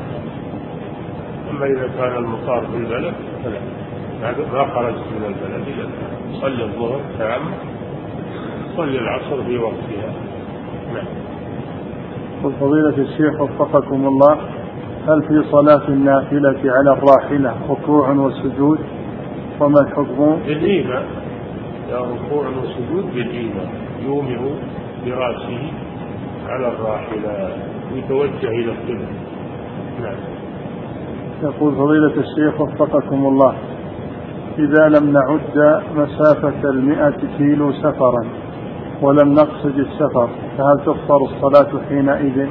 Speaker 2: أما إذا كان المطار في البلد فلا، ما خرجت من البلد إلا صلي الظهر تام، صلي العصر في وقتها. نعم.
Speaker 1: فضيلة الشيخ وفقكم الله، هل في صلاة النافلة على الراحلة ركوع وسجود وما الحكم؟
Speaker 2: بالإيمان، يا ركوع وسجود بالإيمان، يومئ برأسه على الراحلة ويتوجه إلى القبلة. نعم.
Speaker 1: يقول فضيلة الشيخ وفقكم الله، إذا لم نعد مسافة 100 كيلو سفرا ولم نقصد السفر فهل تفطر الصلاة حينئذ؟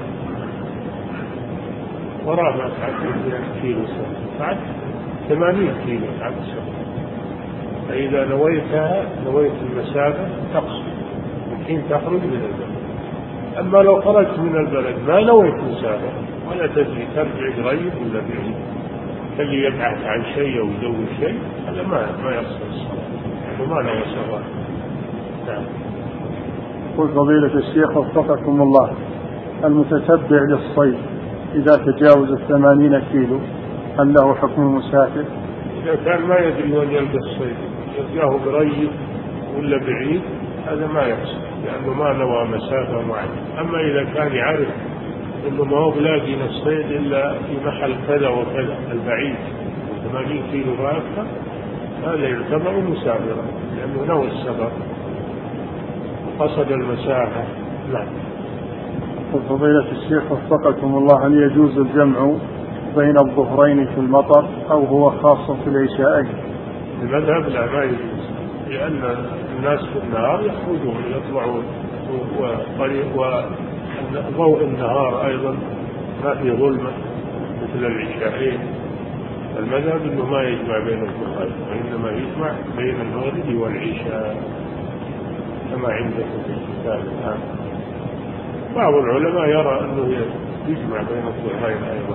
Speaker 2: وراء ما تعد 100 كيلو سفر بعد 80 كيلو بعد السفر، فإذا نويت المسافة تقصد الحين تخرج من البلد. أما لو خرجت من البلد ما نويت مسافة ولا تدري ترجع قريب ولا بعيد، اللي يبحث عن شيء أو يدور شيء هذا ما يقصد الصلاة وما نوى سفر. نعم.
Speaker 1: قل فضيلة الشيخ وفقكم الله، المتتبع للصيد إذا تجاوز 80 كيلو هل له حكم المسافر؟
Speaker 2: إذا كان ما يدري وين يلقى الصيد، يلقاه قريب ولا بعيد، هذا ما يقصد لأنه ما نوى مسافة معينة. أما إذا كان يعرف إنه ما هو بلاقي الصيد إلا في محل كذا وكذا البعيد 80 كيلو فأكثر، هذا يعتبر مسافرا لأنه نوى السفر وقصد المسافة. لا.
Speaker 1: فضيلة الشيخ وفقكم الله، هل يجوز الجمع بين الظهرين في المطر أو هو خاص في العشاءين؟
Speaker 2: المذهب لا، ما يجوز، لأن الناس في النهار يخرجون يطلعون وضوء النهار أيضا ما في ظلمة مثل العشاءين، المذهب أنه ما يجمع بين الظهرين، وإنما يجمع بين المغرب والعشاء كما عندكم في الكتاب الآن. بعض العلماء يرى أنه يجمع بين الظهرين أيضا،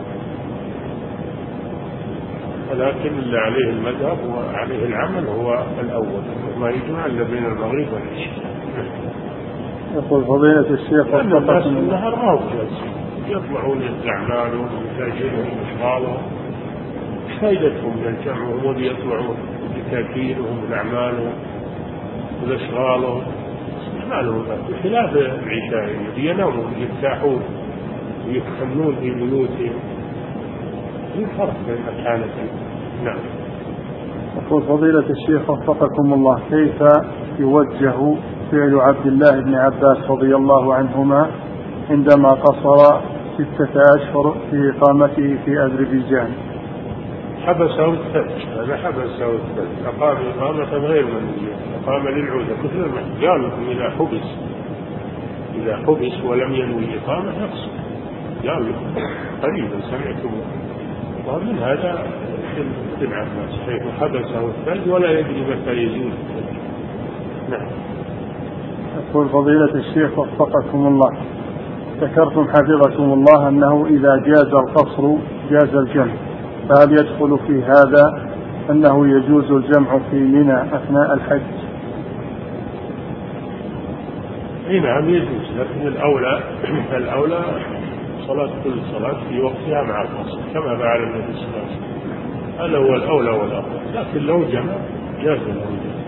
Speaker 2: ولكن اللي عليه المذهب وعليه العمل هو الأول، ما يجمع إلا بين المغرب والعشاء.
Speaker 1: يقول فضيلة الشيخ
Speaker 2: لأن الناس في النهار ما هو جالسين، يطلعون يعملون ويتاجرون ويشغالهم، ايش فائدتهم من الجمع وهم يطلعون بتاكيلهم وأعمالهم وأشغالهم؟ أعمالهم بخلاف العشاء ينامون يرتاحون ويتخنون في بيوتهم. في فرق بين مكانتين. نعم.
Speaker 1: يقول فضيلة الشيخ وفقكم الله، كيف يوجه فعل عبد الله بن عباس رضي الله عنهما عندما قصر 6 أشهر في إقامته في أذربيجان؟
Speaker 2: حبسه الثلج، هذا حبسه الثلج، أقام إقامة غير منزلية، أقام للعودة مثل ما قال لكم إذا حبس ولم ينوي إقامة يقصر، قال لكم قريبا سمعتموه. ومن هذا ابن عباس حيث حبسه الثلج ولا يدري متى يزول الثلج. نعم.
Speaker 1: يقول فضيلة الشيخ وفقكم الله، ذكرتم حفظكم الله أنه إذا جاز القصر جاز الجمع، فهل يدخل في هذا أنه يجوز الجمع في منى أثناء الحج؟
Speaker 2: نعم يجوز، لكن الأولى صلاة كل صلاة في وقتها مع القصر كما فعل النبي صلى الله عليه وسلم، هذا هو الأولى والأفضل. لكن لو جمع جاز له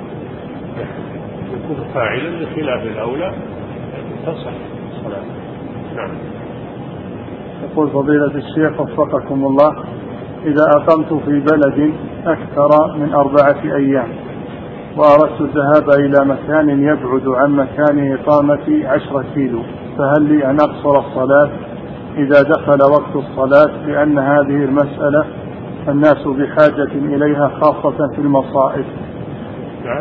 Speaker 2: يكون فاعلا بخلاف الأولى تصح الصلاة. نعم.
Speaker 1: يقول فضيلة الشيخ وفقكم الله، إذا أقمت في بلد أكثر من 4 أيام وأردت الذهاب إلى مكان يبعد عن مكان إقامتي 10 كيلو، فهل لي أن أقصر الصلاة إذا دخل وقت الصلاة، لأن هذه المسألة الناس بحاجة إليها خاصة في المصائب؟
Speaker 2: نعم.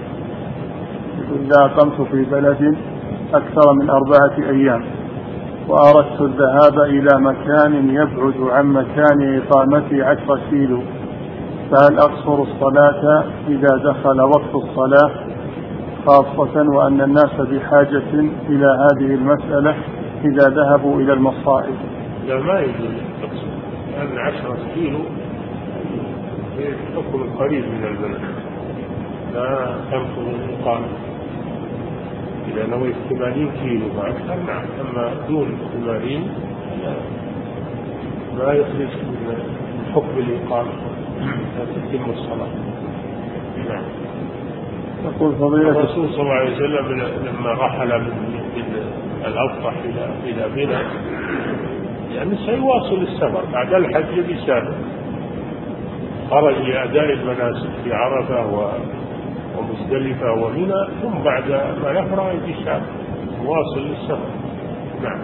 Speaker 1: إذا أقمت في بلد أكثر من 4 أيام وأردت الذهاب إلى مكان يبعد عن مكان إقامتي 10 كيلو، فهل أقصر الصلاة إذا دخل وقت الصلاة، خاصة وأن الناس بحاجة إلى هذه المسألة إذا ذهبوا إلى المصائب؟
Speaker 2: لا، ما يجوز تقصر، لأن 10 كيلو حكم قريب من البلد، لا تنقض الإقامة. إذا نويت 80 كيلو فأكثر نعم، أما دون 80 لا يخرج من حكم الإقامة، لا تتم الصلاة. نعم.
Speaker 1: يقول فضيلة
Speaker 2: الرسول صلى الله عليه وسلم لما رحل من الأبطح إلى بنى، يعني سيواصل السفر بعد الحج بسافر، خرج لأداء المناسك في عرفة ومزدلفة ومنى، ثم بعد ما يفرغ يسافر واصل للسفر. نعم.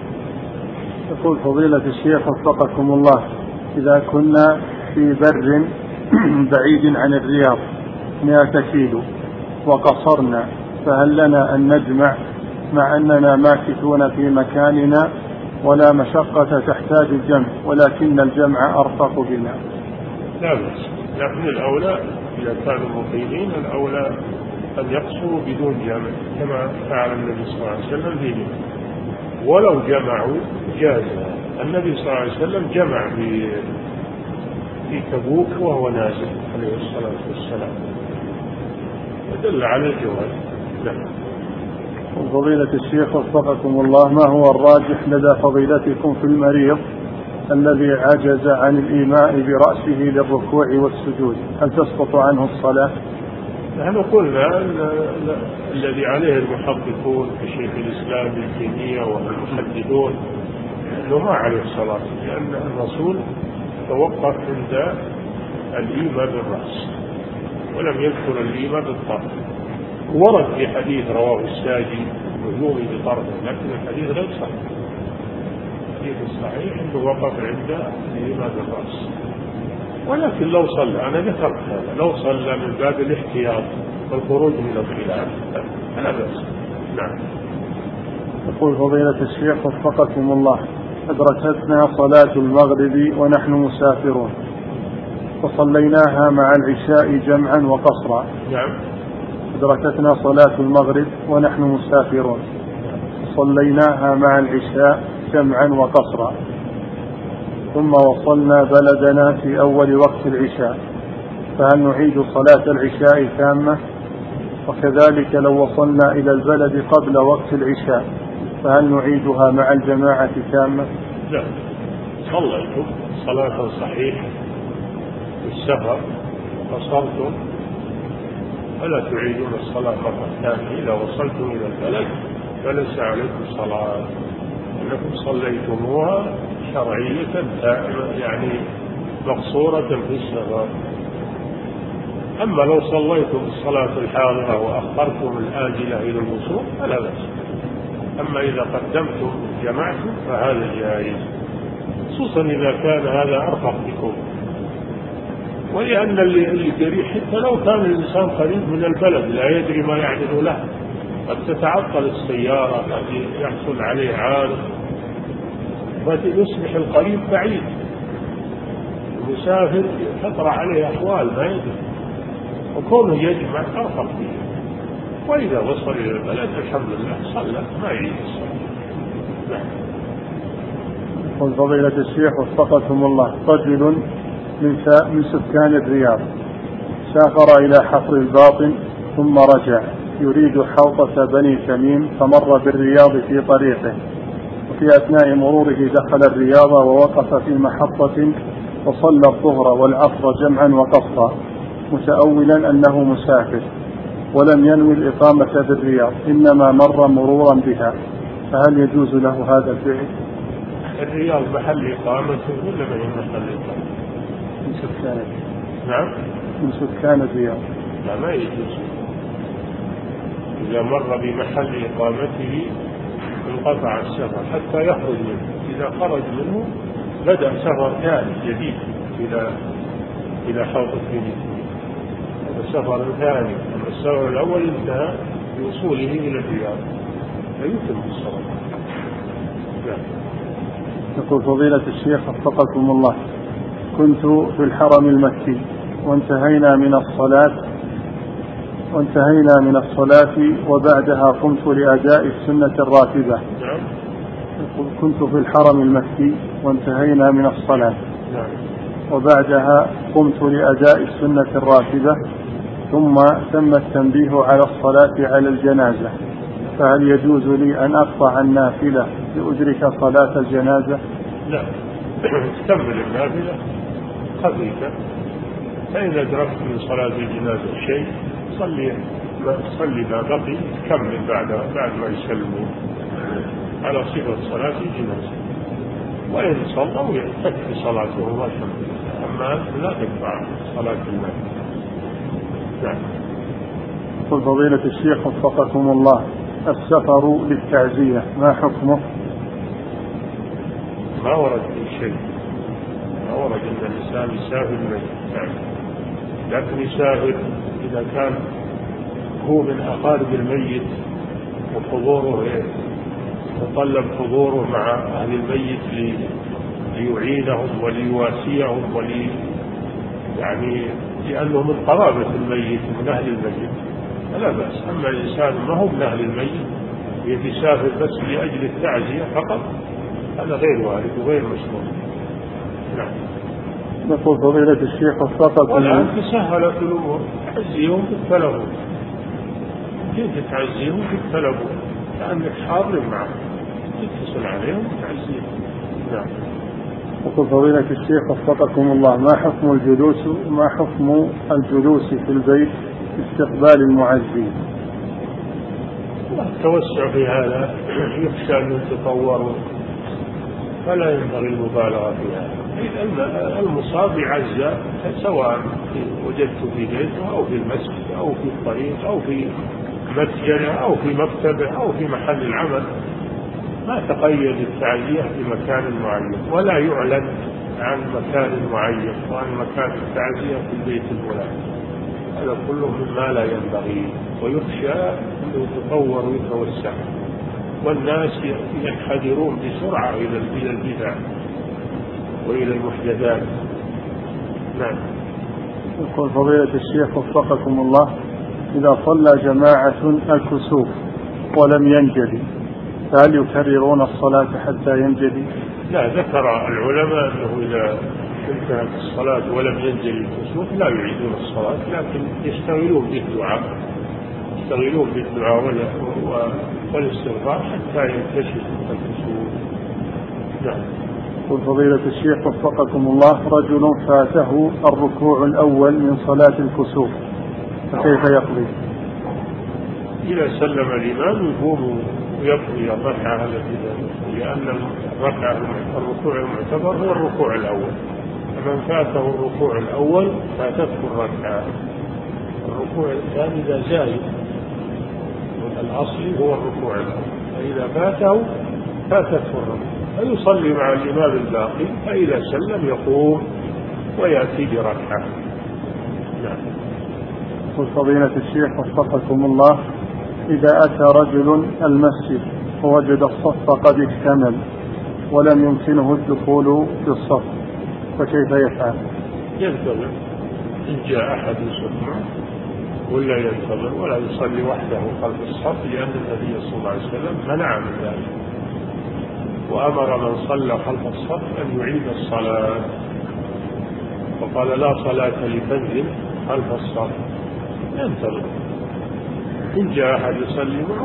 Speaker 1: يقول فضيلة الشيخ وفقكم الله، إذا كنا في بر بعيد عن الرياض 100 كيلو وقصرنا، فهل لنا أن نجمع مع أننا ماكثون في مكاننا ولا مشقة تحتاج الجمع، ولكن الجمع أرفق بنا؟
Speaker 2: لا بأس، لكن الأولى إذا كانوا مقيمين الأولى أن يقصروا بدون جمع كما فعل النبي صلى الله عليه وسلم به، ولو جمعوا جاز. النبي صلى الله عليه وسلم جمع في تبوك وهو نازل عليه الصلاة والسلام، ودل على الجواز. نعم.
Speaker 1: فضيلة الشيخ وفقكم الله، ما هو الراجح لدى فضيلتكم في المريض الذي عجز عن الإيماء برأسه للركوع والسجود، هل تسقط عنه الصلاة؟
Speaker 2: نحن قلنا الذي عليه المحققون كشيخ الإسلام ابن تيمية والمحدثون أنه ما عليه الصلاة، لأن الرسول توقف عند الإيماء بالرأس ولم يذكر الإيماء بالطرف. ورد في حديث رواه الساجي الهجوم بطرفه، لكن الحديث غير صحيح. الحديث الصحيح أنه وقف عند الإيماء بالرأس، ولكن لو صلى، أنا ذكرت هذا، لو صلى من باب الاحتياط والخروج من الخلاف فلا بأس. نعم.
Speaker 1: يقول فضيلة الشيخ وفقكم الله، أدركتنا صلاة المغرب ونحن مسافرون، فصليناها مع العشاء جمعا وقصرا.
Speaker 2: نعم.
Speaker 1: أدركتنا صلاة المغرب ونحن مسافرون، صليناها مع العشاء جمعا وقصرا، ثم وصلنا بلدنا في أول وقت العشاء، فهل نعيد صلاة العشاء تامة؟ وكذلك لو وصلنا إلى البلد قبل وقت العشاء فهل نعيدها مع الجماعة تامة؟
Speaker 2: لا، صليتم صلاة صحيحة في السفر وقصرتم فلا تعيدون الصلاة مرة ثانية. إذا وصلتم إلى البلد فليس عليكم صلاة، أنكم صليتموها شرعية يعني مقصورة في السفر. أما لو صليتم الصلاة الحاضرة وأخرتم الآجلة إلى الوصول فلا بأس. أما إذا قدمتم جمعتم فهذا جائز، خصوصا إذا كان هذا أرفق بكم. ولأن اللي جريح حتى لو كان الإنسان قريب من البلد لا يدري ما يعدل له، قد تتعطل السيارة، قد يحصل عليه عارض، فيصبح القريب بعيد. المسافر تطرأ عليه أحوال ما يدري، وكونه يجمع أرفق به. وإذا وصل إلى البلد الحمد لله صلى ما يعيد الصلاة. نعم.
Speaker 1: قل فضيلة الشيخ وفقكم الله، رجل من سكان الرياض سافر إلى حفر الباطن ثم رجع يريد حوطة بني تميم، فمر بالرياض في طريقه، وفي أثناء مروره دخل الرياض ووقف في محطة وصلى الظهر والعصر جمعا وقصرا متأولا أنه مسافر، ولم ينوي الإقامة بالرياض إنما مر مرورا بها، فهل يجوز له هذا الفعل؟
Speaker 2: الرياض محل إقامته ولا ما هي محل إقامته؟
Speaker 1: من سكان.
Speaker 2: نعم.
Speaker 1: من سكان الرياض.
Speaker 2: لا، ما يجوز. إذا مر بمحل إقامته انقطع السفر حتى يخرج منه. إذا خرج منه بدأ سفر ثاني جديد إلى حوض الدين. هذا سفر ثاني. أما السفر الأول انتهى بوصوله إلى الرياض فيتم الصلاة.
Speaker 1: يقول فضيلة الشيخ وفقكم الله، كنت في الحرم المكي وانتهينا من الصلاة وبعدها قمت لأداء السنة الراتبة. كنت في الحرم المكي وانتهينا من الصلاة وبعدها قمت لأداء السنة الراتبة، ثم تم التنبيه على الصلاة على الجنازة، فهل يجوز لي أن أقطع النافلة لأدرك صلاة الجنازة؟
Speaker 2: لا، تكمل النافلة خفيفة، فإن أدركت من صلاة الجنازة شيء صلي ما بقي، تكمل بعد ما يسلمون على صفة صلاة الجنازة. وإن صلوا تكفي صلاتهم والحمد لله. أما لا تنفع صلاة النافلة. نعم.
Speaker 1: قل فضيلة الشيخ وفقكم الله، السفر للتعزية ما حكمه؟
Speaker 2: ما ورد في شيء، ما ورد أن الإنسان يسافر للتعزية، لكن يسافر إذا كان هو من أقارب الميت وحضوره يتطلب حضوره مع أهل الميت ليعينهم وليواسيهم يعني لأنه من قرابة الميت ومن أهل الميت فلا بأس. أما الإنسان ما هو من أهل الميت يسافر بس لأجل التعزية فقط هذا غير وارد وغير مشروع. نعم.
Speaker 1: نقول فضيلة الشيخ وفقكم.
Speaker 2: والآن تسهلت الأمور، تعزيهم بالتلفون، كيف تعزيهم بالتلفون لأنك حاضر معهم تتصل عليهم وتعزيهم. نعم.
Speaker 1: نقول فضيلة الشيخ وفقكم الله، ما حكم الجلوس في البيت استقبال المعزين؟
Speaker 2: التوسع في هذا يخشى أن يتطوروا فلا ينبغي المبالغة في هذا. المصاب يعزى سواء وجدته في بيته أو في المسجد أو في الطريق أو في مسجد أو في مكتبه أو في محل العمل، ما تقيد التعزية بمكان معين ولا يعلن عن مكان معين وعن مكان التعزية في البيت الفلاني. هذا كله مما لا ينبغي، ويخشى أن يتطور ويتوسع والناس ينحدرون بسرعة إلى البدع وإلى المحدثات. نعم.
Speaker 1: يقول فضيلة الشيخ وفقكم الله، إذا صلى جماعة الكسوف ولم ينجلي فهل يكررون الصلاة حتى ينجلي؟
Speaker 2: لا، ذكر العلماء أنه إذا انتهت الصلاة ولم ينجلي الكسوف لا يعيدون الصلاة، لكن يشتغلون بالدعاء والاستغفار حتى ينكشف الكسوف. نعم.
Speaker 1: يقول فضيلة الشيخ وفقكم الله، رجل فاته الركوع الأول من صلاة الكسوف فكيف يقضي؟
Speaker 2: إذا سلم الإمام يقوم ويقضي الركعة التي لأن الركوع المعتبر هو الركوع الأول، فمن فاته الركوع الأول فاتته الركعة. الركوع الثاني إذا زايد، الأصل هو الركوع الأول، فإذا فاتته الركعة فيصلي مع الإمام الباقي، فإذا سلم يقوم ويأتي بركعة. نعم.
Speaker 1: فضيلة الشيخ وفقكم الله، إذا أتى رجل المسجد ووجد الصف قد اكتمل ولم يمكنه الدخول في الصف فكيف يفعل؟
Speaker 2: ينتظر إن جاء أحد يصلي ولا ينتظر، ولا يصلي وحده خلف الصف، لأن النبي صلى الله عليه وسلم منع من ذلك وأمر من صلى خلف الصف أن يعيد الصلاة، وقال لا صلاة لفذ خلف الصف. ينتظر إن جاء أحد يصلي معه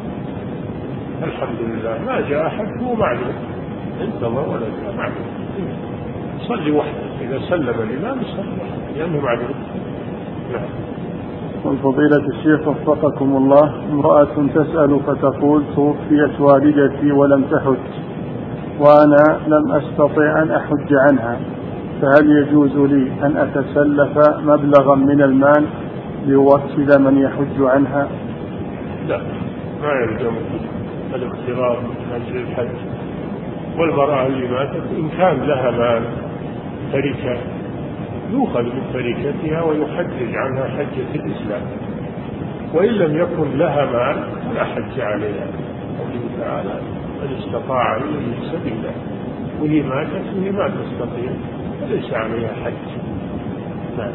Speaker 2: الحمد لله، ما جاء أحد هو معلوم، انتظر ولا جاء معلوم، صلي وحده. إذا سلم الإمام يصلي وحده لأنه معلوم. نعم.
Speaker 1: فضيلة الشيخ وفقكم الله، امرأة تسأل فتقول توفيت والدتي ولم تحج وأنا لم أستطع أن أحج عنها، فهل يجوز لي أن أتسلف مبلغا من المال ليوكل من يحج عنها؟
Speaker 2: لا، ما يلزم الاقتراض من أجل الحج. والمرأة اللي ماتت إن كان لها مال تركة يؤخذ من تركتها ويحجج عنها حجة الإسلام، وإن لم يكن لها مال فلا حج عليها. قوله تعالى من استطاع إليه سبيلا، وهي ماتت وهي ما تستطيع فليس عليها حج. نعم.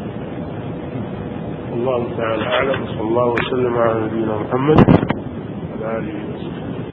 Speaker 2: الله تعالى أعلم، صلى الله وسلم على نبينا محمد وعلى آله وصحبه.